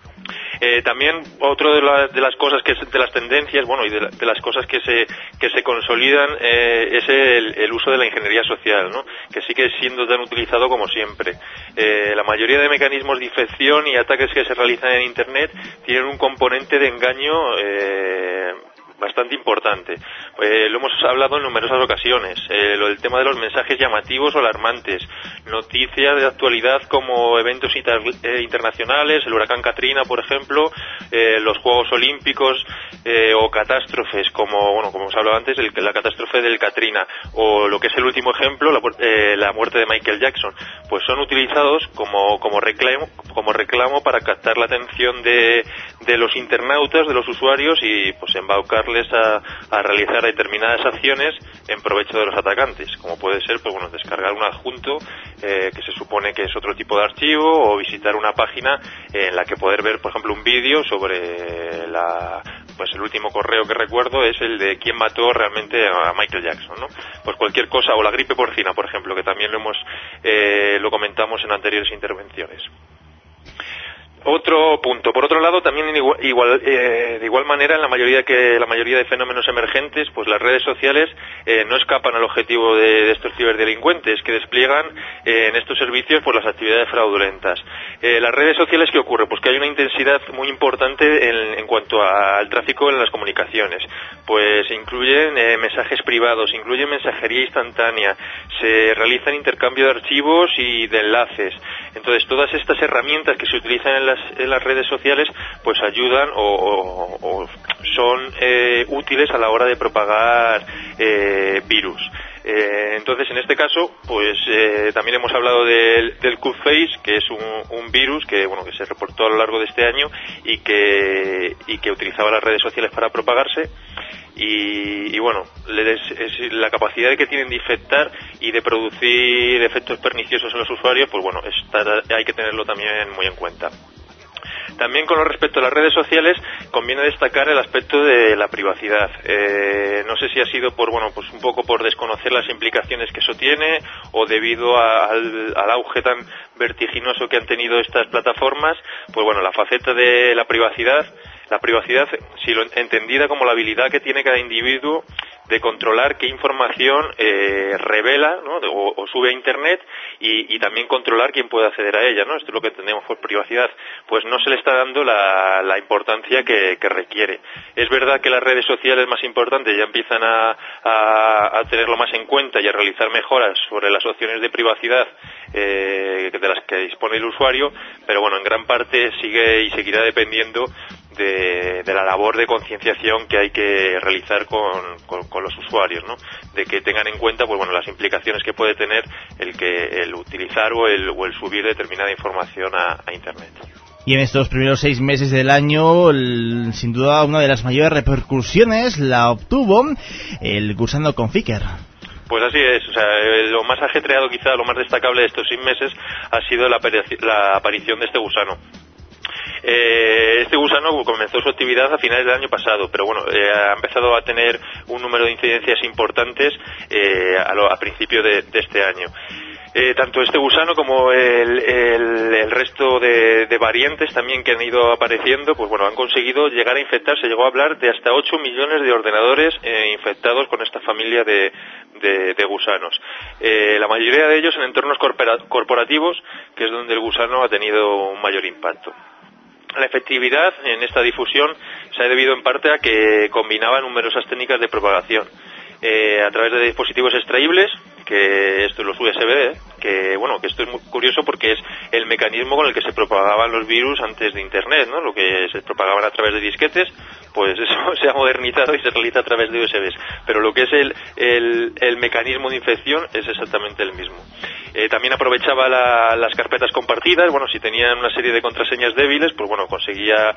Eh, también otro de, la, de las cosas que es de las tendencias, bueno, y de, la, de las cosas que se que se consolidan eh, es el, el uso de la ingeniería social, ¿no? Que sigue siendo tan utilizado como siempre. Eh, la mayoría de mecanismos de infección y ataques que se realizan en Internet tienen un componente de engaño eh, bastante importante. Eh, lo hemos hablado en numerosas ocasiones. Eh, lo del tema de los mensajes llamativos o alarmantes, noticias de actualidad como eventos inter, eh, internacionales, el huracán Katrina, por ejemplo, eh, los Juegos Olímpicos eh, o catástrofes como, bueno, como hemos hablado antes, el, la catástrofe del Katrina o lo que es el último ejemplo, la, eh, la muerte de Michael Jackson, pues son utilizados como, como reclamo, como reclamo para captar la atención de, de los internautas, de los usuarios y pues embaucar A, a realizar determinadas acciones en provecho de los atacantes, como puede ser pues bueno descargar un adjunto eh, que se supone que es otro tipo de archivo o visitar una página en la que poder ver por ejemplo un vídeo sobre la pues el último correo que recuerdo es el de quién mató realmente a Michael Jackson, ¿no? Pues cualquier cosa, o la gripe porcina por ejemplo, que también lo hemos eh, lo comentamos en anteriores intervenciones. Otro punto. Por otro lado, también igual, igual, eh, de igual manera, en la mayoría que la mayoría de fenómenos emergentes, pues las redes sociales eh, no escapan al objetivo de, de estos ciberdelincuentes que despliegan eh, en estos servicios pues las actividades fraudulentas. Eh, las redes sociales, ¿qué ocurre? Pues que hay una intensidad muy importante en, en cuanto al tráfico en las comunicaciones. Pues incluyen eh, mensajes privados, incluyen mensajería instantánea, se realizan intercambio de archivos y de enlaces. Entonces, todas estas herramientas que se utilizan en las, en las redes sociales, pues ayudan o, o, o son eh, útiles a la hora de propagar eh, virus. Eh, entonces, en este caso, pues eh, también hemos hablado del, del Cutface, que es un, un virus que bueno que se reportó a lo largo de este año y que y que utilizaba las redes sociales para propagarse. Y, y bueno, es, es la capacidad que tienen de infectar y de producir efectos perniciosos en los usuarios, pues bueno, está, hay que tenerlo también muy en cuenta. También con respecto a las redes sociales conviene destacar el aspecto de la privacidad. Eh, no sé si ha sido por bueno pues un poco por desconocer las implicaciones que eso tiene o debido a, al, al auge tan vertiginoso que han tenido estas plataformas, pues bueno, la faceta de la privacidad, la privacidad si lo entendida como la habilidad que tiene cada individuo de controlar qué información eh, revela, ¿no? o, o sube a Internet y, y también controlar quién puede acceder a ella, ¿no? Esto es lo que entendemos por privacidad. Pues no se le está dando la, la importancia que, que requiere. Es verdad que las redes sociales más importantes ya empiezan a, a, a tenerlo más en cuenta y a realizar mejoras sobre las opciones de privacidad eh, de las que dispone el usuario, pero bueno, en gran parte sigue y seguirá dependiendo De, de la labor de concienciación que hay que realizar con, con, con los usuarios, ¿no? De que tengan en cuenta, pues bueno, las implicaciones que puede tener el que el utilizar o el, o el subir determinada información a, a Internet. Y en estos primeros seis meses del año, el, sin duda, una de las mayores repercusiones la obtuvo el gusano Conficker. Pues así es, o sea, lo más ajetreado, quizá lo más destacable de estos seis meses ha sido la, la aparición de este gusano. Eh, este gusano comenzó su actividad a finales del año pasado, pero bueno, eh, ha empezado a tener un número de incidencias importantes eh, a, lo, a principio de, de este año. Eh, tanto este gusano como el, el, el resto de, de variantes también que han ido apareciendo, pues bueno, han conseguido llegar a infectar, se llegó a hablar de hasta ocho millones de ordenadores eh, infectados con esta familia de, de, de gusanos. Eh, la mayoría de ellos en entornos corporativos, que es donde el gusano ha tenido un mayor impacto. La efectividad en esta difusión se ha debido en parte a que combinaba numerosas técnicas de propagación. Eh, a través de dispositivos extraíbles, que esto es los U S B, que bueno, que esto es muy curioso porque es el mecanismo con el que se propagaban los virus antes de Internet, ¿no? Lo que se propagaban a través de disquetes, pues eso se ha modernizado y se realiza a través de U S Bs, pero lo que es el, el, el mecanismo de infección es exactamente el mismo. Eh, también aprovechaba la, las carpetas compartidas, bueno, si tenían una serie de contraseñas débiles, pues bueno, conseguía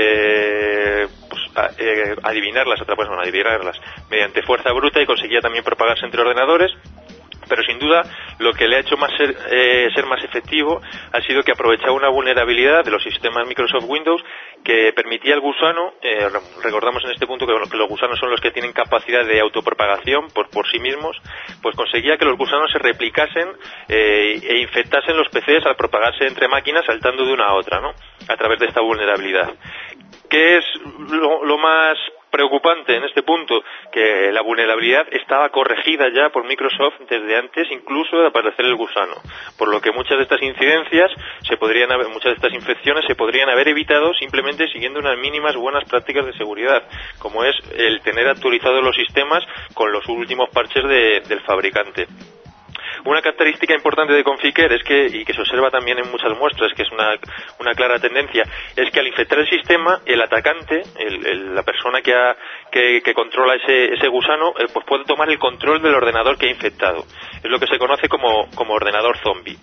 eh, pues, a, eh, adivinarlas, atrás, bueno, adivinarlas mediante fuerza bruta y conseguía también propagarse entre ordenadores. Pero sin duda lo que le ha hecho más ser, eh, ser más efectivo ha sido que aprovechaba una vulnerabilidad de los sistemas Microsoft Windows que permitía al gusano, eh, recordamos en este punto que, bueno, que los gusanos son los que tienen capacidad de autopropagación por, por sí mismos, pues conseguía que los gusanos se replicasen eh, e infectasen los P Cs al propagarse entre máquinas saltando de una a otra, ¿no? A través de esta vulnerabilidad. ¿Qué es lo, lo más preocupante en este punto? Que la vulnerabilidad estaba corregida ya por Microsoft desde antes incluso de aparecer el gusano, por lo que muchas de estas incidencias se podrían haber, muchas de estas infecciones se podrían haber evitado simplemente siguiendo unas mínimas buenas prácticas de seguridad, como es el tener actualizados los sistemas con los últimos parches de, del fabricante. Una característica importante de Conficker es que, y que se observa también en muchas muestras, que es una, una clara tendencia, es que al infectar el sistema, el atacante, el, el, la persona que, ha, que, que controla ese, ese gusano, eh, pues puede tomar el control del ordenador que ha infectado. Es lo que se conoce como, como ordenador zombie.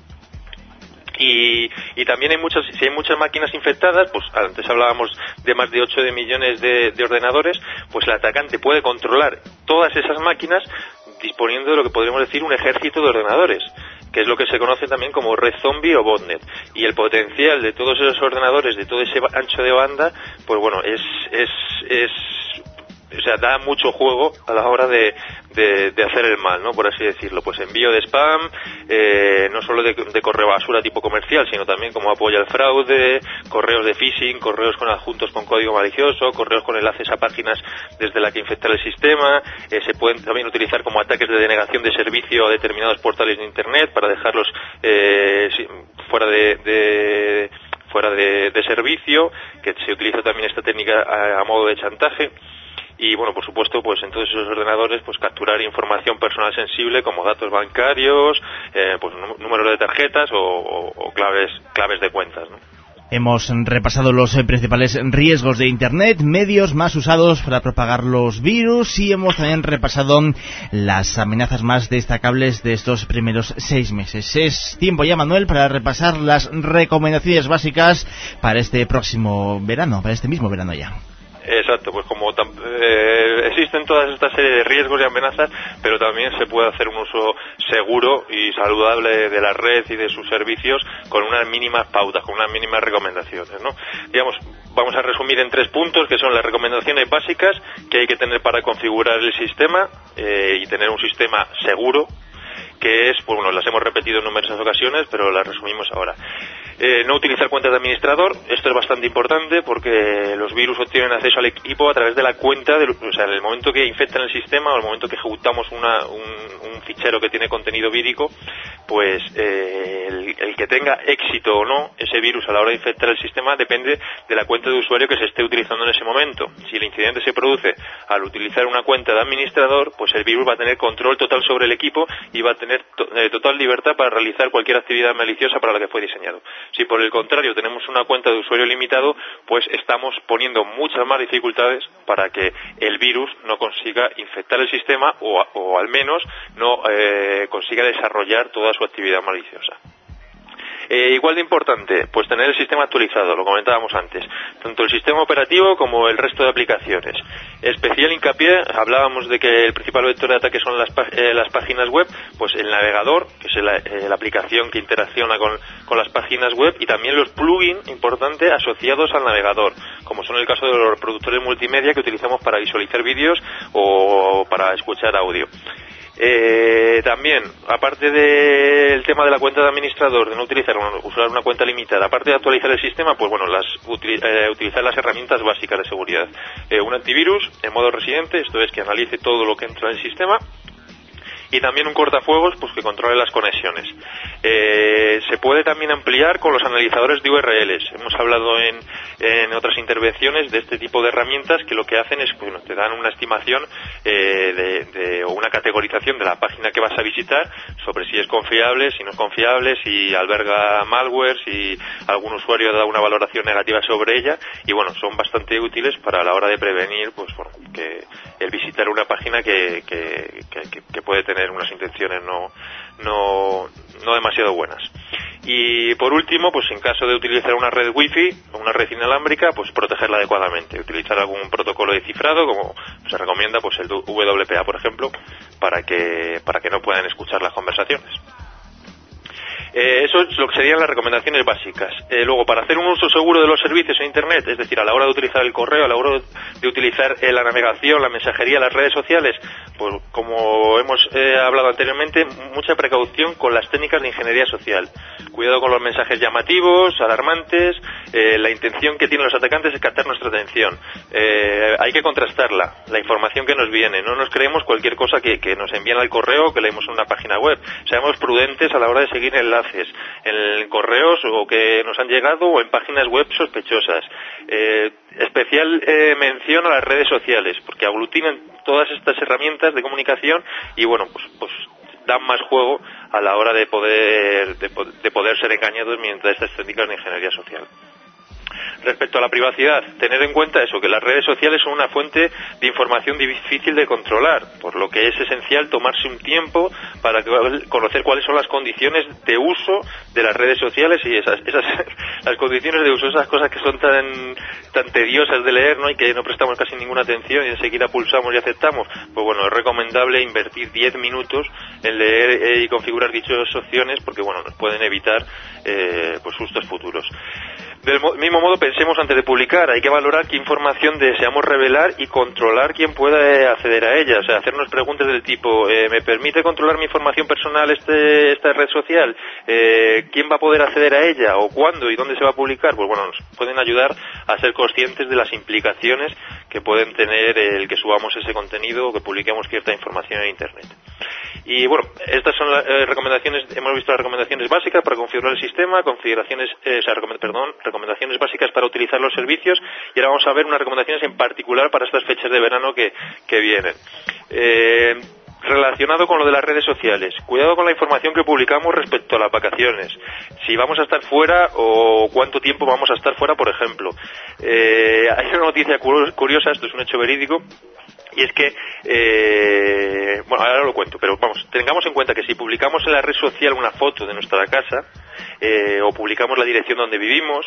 Y, y también hay muchas, si hay muchas máquinas infectadas, pues antes hablábamos de más de ocho de millones de, de ordenadores, pues el atacante puede controlar todas esas máquinas disponiendo de lo que podríamos decir un ejército de ordenadores, que es lo que se conoce también como red zombie o botnet. Y el potencial de todos esos ordenadores, de todo ese ancho de banda, pues bueno, es, es, es, o sea, da mucho juego a la hora de, de, de hacer el mal, ¿no? Por así decirlo. Pues envío de spam, eh, no solo de, de correo basura tipo comercial, sino también como apoya el fraude, correos de phishing, correos con adjuntos con código malicioso, correos con enlaces a páginas desde la que infectar el sistema. Eh, se pueden también utilizar como ataques de denegación de servicio a determinados portales de Internet para dejarlos eh, fuera de... de fuera de, de servicio, que se utiliza también esta técnica a, a modo de chantaje. Y bueno, por supuesto, pues en todos esos ordenadores, pues capturar información personal sensible como datos bancarios, eh, pues números de tarjetas o, o, o claves claves de cuentas, ¿no? Hemos repasado los eh, principales riesgos de Internet, medios más usados para propagar los virus y hemos también repasado las amenazas más destacables de estos primeros seis meses. Es tiempo ya, Manuel, para repasar las recomendaciones básicas para este próximo verano, para este mismo verano ya. Exacto, pues como eh, existen todas esta serie de riesgos y amenazas, pero también se puede hacer un uso seguro y saludable de la red y de sus servicios con unas mínimas pautas, con unas mínimas recomendaciones, ¿no? Digamos, vamos a resumir en tres puntos, que son las recomendaciones básicas que hay que tener para configurar el sistema eh, y tener un sistema seguro, que es, pues bueno, las hemos repetido en numerosas ocasiones, pero las resumimos ahora. Eh, no utilizar cuentas de administrador, esto es bastante importante porque los virus obtienen acceso al equipo a través de la cuenta, de, o sea, en el momento que infectan el sistema o el momento que ejecutamos una, un, un fichero que tiene contenido vírico, pues eh, el, el que tenga éxito o no ese virus a la hora de infectar el sistema depende de la cuenta de usuario que se esté utilizando en ese momento. Si el incidente se produce al utilizar una cuenta de administrador, pues el virus va a tener control total sobre el equipo y va a tener to, eh, total libertad para realizar cualquier actividad maliciosa para la que fue diseñado. Si por el contrario tenemos una cuenta de usuario limitado, pues estamos poniendo muchas más dificultades para que el virus no consiga infectar el sistema o, o al menos no eh, consiga desarrollar toda su actividad maliciosa. Eh, igual de importante, pues tener el sistema actualizado, lo comentábamos antes, tanto el sistema operativo como el resto de aplicaciones. Especial hincapié, hablábamos de que el principal vector de ataque son las, eh, las páginas web, pues el navegador, que es la, eh, la aplicación que interacciona con, con las páginas web, y también los plugins, importante, asociados al navegador, como son el caso de los reproductores multimedia que utilizamos para visualizar vídeos o para escuchar audio. Eh, también, aparte del tema de la cuenta de administrador, de no utilizar una, usar una cuenta limitada, aparte de actualizar el sistema, pues bueno, las util, eh, utilizar las herramientas básicas de seguridad. Eh, un antivirus en modo residente, esto es que analice todo lo que entra en el sistema, y también un cortafuegos pues que controle las conexiones. Eh, se puede también ampliar con los analizadores de U R Ls. Hemos hablado en, en otras intervenciones de este tipo de herramientas que lo que hacen es, bueno, te dan una estimación eh, de, de, o una categorización de la página que vas a visitar sobre si es confiable, si no es confiable, si alberga malware, si algún usuario da una valoración negativa sobre ella, y bueno, son bastante útiles para la hora de prevenir pues bueno, que el visitar una página que, que, que, que puede tener unas intenciones no, no, no demasiado buenas. Y por último, pues en caso de utilizar una red wifi o una red inalámbrica, pues protegerla adecuadamente, utilizar algún protocolo de cifrado, como se recomienda pues el W W P A, por ejemplo, para que para que no puedan escuchar las conversaciones. Eh, eso es lo que serían las recomendaciones básicas. Eh, luego, para hacer un uso seguro de los servicios en Internet, es decir, a la hora de utilizar el correo, a la hora de utilizar eh, la navegación, la mensajería, las redes sociales, pues como hemos eh, hablado anteriormente, mucha precaución con las técnicas de ingeniería social. Cuidado con los mensajes llamativos, alarmantes. Eh, la intención que tienen los atacantes es captar nuestra atención. Eh, hay que contrastarla, la información que nos viene. No nos creemos cualquier cosa que, que nos envían al correo o que leemos en una página web. Seamos prudentes a la hora de seguir enlaces en correos o que nos han llegado o en páginas web sospechosas. Eh, especial eh, mención a las redes sociales, porque aglutinan todas estas herramientas de comunicación y bueno, pues, pues dan más juego a la hora de poder de, de poder ser engañados mediante estas técnicas de ingeniería social. Respecto a la privacidad, tener en cuenta eso, que las redes sociales son una fuente de información difícil de controlar, por lo que es esencial tomarse un tiempo para conocer cuáles son las condiciones de uso de las redes sociales y esas, esas las condiciones de uso, esas cosas que son tan tan tediosas de leer, ¿no? Y que no prestamos casi ninguna atención y enseguida pulsamos y aceptamos. Pues bueno, es recomendable invertir diez minutos en leer eh, y configurar dichas opciones porque bueno, nos pueden evitar eh, pues sustos futuros. Del mismo modo, pensemos antes de publicar, hay que valorar qué información deseamos revelar y controlar quién puede acceder a ella, o sea, hacernos preguntas del tipo, eh, ¿me permite controlar mi información personal este, esta red social? Eh, ¿Quién va a poder acceder a ella? ¿O cuándo y dónde se va a publicar? Pues bueno, nos pueden ayudar a ser conscientes de las implicaciones que pueden tener el que subamos ese contenido o que publiquemos cierta información en Internet. Y bueno, estas son las eh, recomendaciones, hemos visto las recomendaciones básicas para configurar el sistema, configuraciones, eh, o sea, recom- perdón, recomendaciones básicas para utilizar los servicios y ahora vamos a ver unas recomendaciones en particular para estas fechas de verano que, que vienen. Eh, Relacionado con lo de las redes sociales, cuidado con la información que publicamos respecto a las vacaciones, si vamos a estar fuera o cuánto tiempo vamos a estar fuera, por ejemplo. Eh, hay una noticia curiosa, esto es un hecho verídico, y es que, eh, bueno, ahora lo cuento, pero vamos, tengamos en cuenta que si publicamos en la red social una foto de nuestra casa, eh, o publicamos la dirección donde vivimos,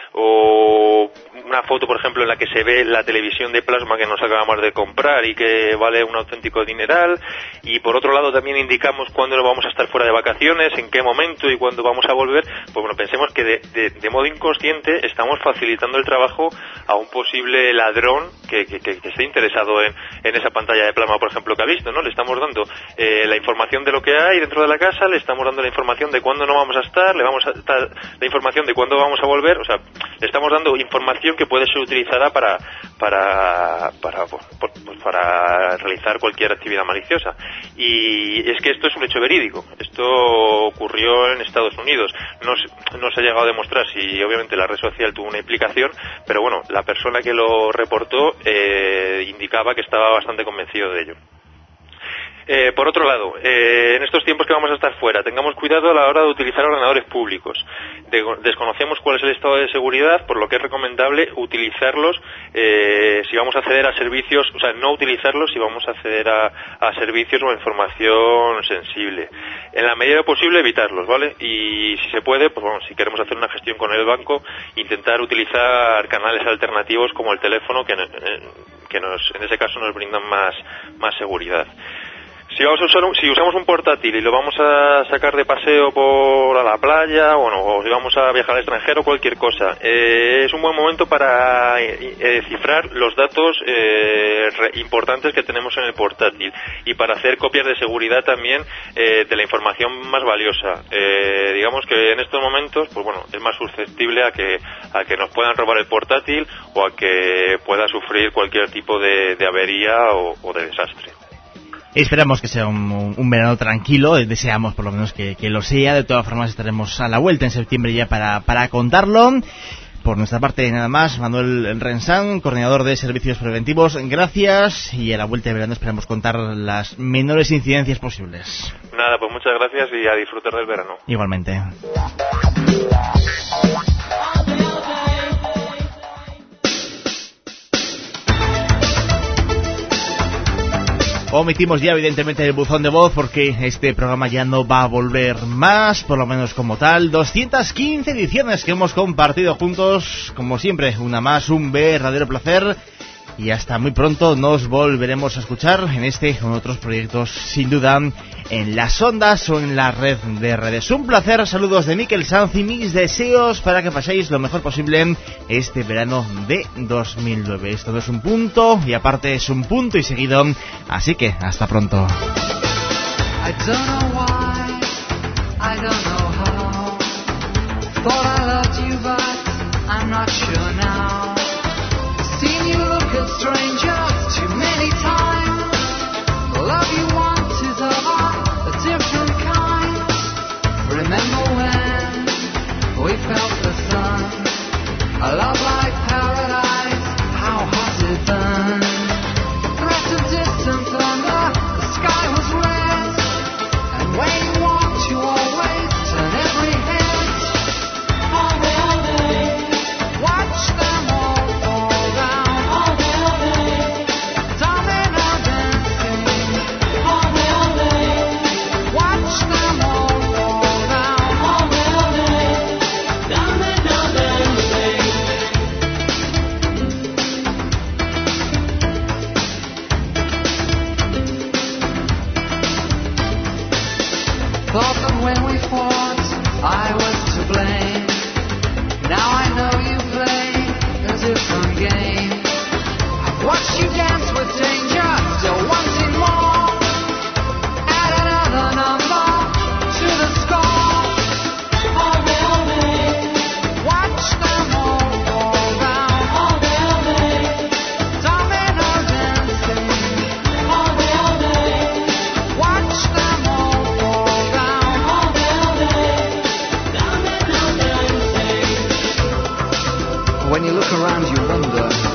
o una foto, por ejemplo, en la que se ve la televisión de plasma que nos acabamos de comprar y que vale un auténtico dineral, y por otro lado también indicamos cuándo nos vamos a estar fuera de vacaciones, en qué momento y cuándo vamos a volver, pues bueno, pensemos que de, de, de modo inconsciente estamos facilitando el trabajo a un posible ladrón que, que, que, que esté interesado en, en esa pantalla de plasma, por ejemplo, que ha visto, ¿no? Le estamos dando eh, la información de lo que hay dentro de la casa, le estamos dando la información de cuándo no vamos a estar, le vamos a dar la información de cuándo vamos a volver, o sea, le estamos dando información que puede ser utilizada para para para, pues, para realizar cualquier actividad maliciosa. Y es que esto es un hecho verídico, esto ocurrió en Estados Unidos, no, no se ha llegado a demostrar si obviamente la red social tuvo una implicación, pero bueno, la persona que lo reportó eh, indicaba que estaba bastante convencido de ello. Eh, por otro lado, eh, en estos tiempos que vamos a estar fuera, tengamos cuidado a la hora de utilizar ordenadores públicos. De, desconocemos cuál es el estado de seguridad, por lo que es recomendable utilizarlos eh, si vamos a acceder a servicios, o sea, no utilizarlos si vamos a acceder a, a servicios o a información sensible. En la medida de lo posible, evitarlos, ¿vale? Y si se puede, pues bueno, si queremos hacer una gestión con el banco, intentar utilizar canales alternativos como el teléfono, que, que nos, en ese caso nos brindan más, más seguridad. Si vamos a usar un, si usamos un portátil y lo vamos a sacar de paseo por a la playa, bueno, o si vamos a viajar al extranjero, cualquier cosa, eh, es un buen momento para eh, cifrar los datos eh, re, importantes que tenemos en el portátil y para hacer copias de seguridad también eh, de la información más valiosa. Eh, digamos que en estos momentos, pues bueno, es más susceptible a que a que nos puedan robar el portátil o a que pueda sufrir cualquier tipo de, de avería o, o de desastre. Esperamos que sea un, un verano tranquilo, deseamos por lo menos que, que lo sea. De todas formas estaremos a la vuelta en septiembre ya para, para contarlo. Por nuestra parte nada más, Manuel Rensán, coordinador de servicios preventivos, gracias, y a la vuelta de verano esperamos contar las menores incidencias posibles. Nada, pues muchas gracias y a disfrutar del verano. Igualmente. Omitimos ya evidentemente el buzón de voz porque este programa ya no va a volver más, por lo menos como tal. doscientas quince ediciones que hemos compartido juntos, como siempre, una más, un verdadero placer. Y hasta muy pronto nos volveremos a escuchar en este o en otros proyectos, sin duda, en las ondas o en la red de redes. Un placer, saludos de Miquel Sanz y mis deseos para que paséis lo mejor posible este verano de dos mil nueve. Esto no es un punto y aparte es un punto y seguido, así que hasta pronto. I don't know why, I don't know how. Thought I loved you but I'm not sure now. Seen you look at strangers too many times. The love you want is of a different kind. Remember when we felt the sun? A love like paradise, how hot it burned. Threat of distant thunder, the sky was red. And when you walked you always turn every head. All day, all day, watch them all fall down. All day, all day, domino dancing. All day, all day, watch them all fall down. All day, all day, domino dancing. Thought that when we fought I was to blame. Now I know you play a different game. I've watched you dance with danger, still wanting more. Add another number to the score. All day, all day, watch them all fall down. All day, all day, domino dancing. All day, all day, watch them all fall down. All day, all day, domino dancing. When you look around you wonder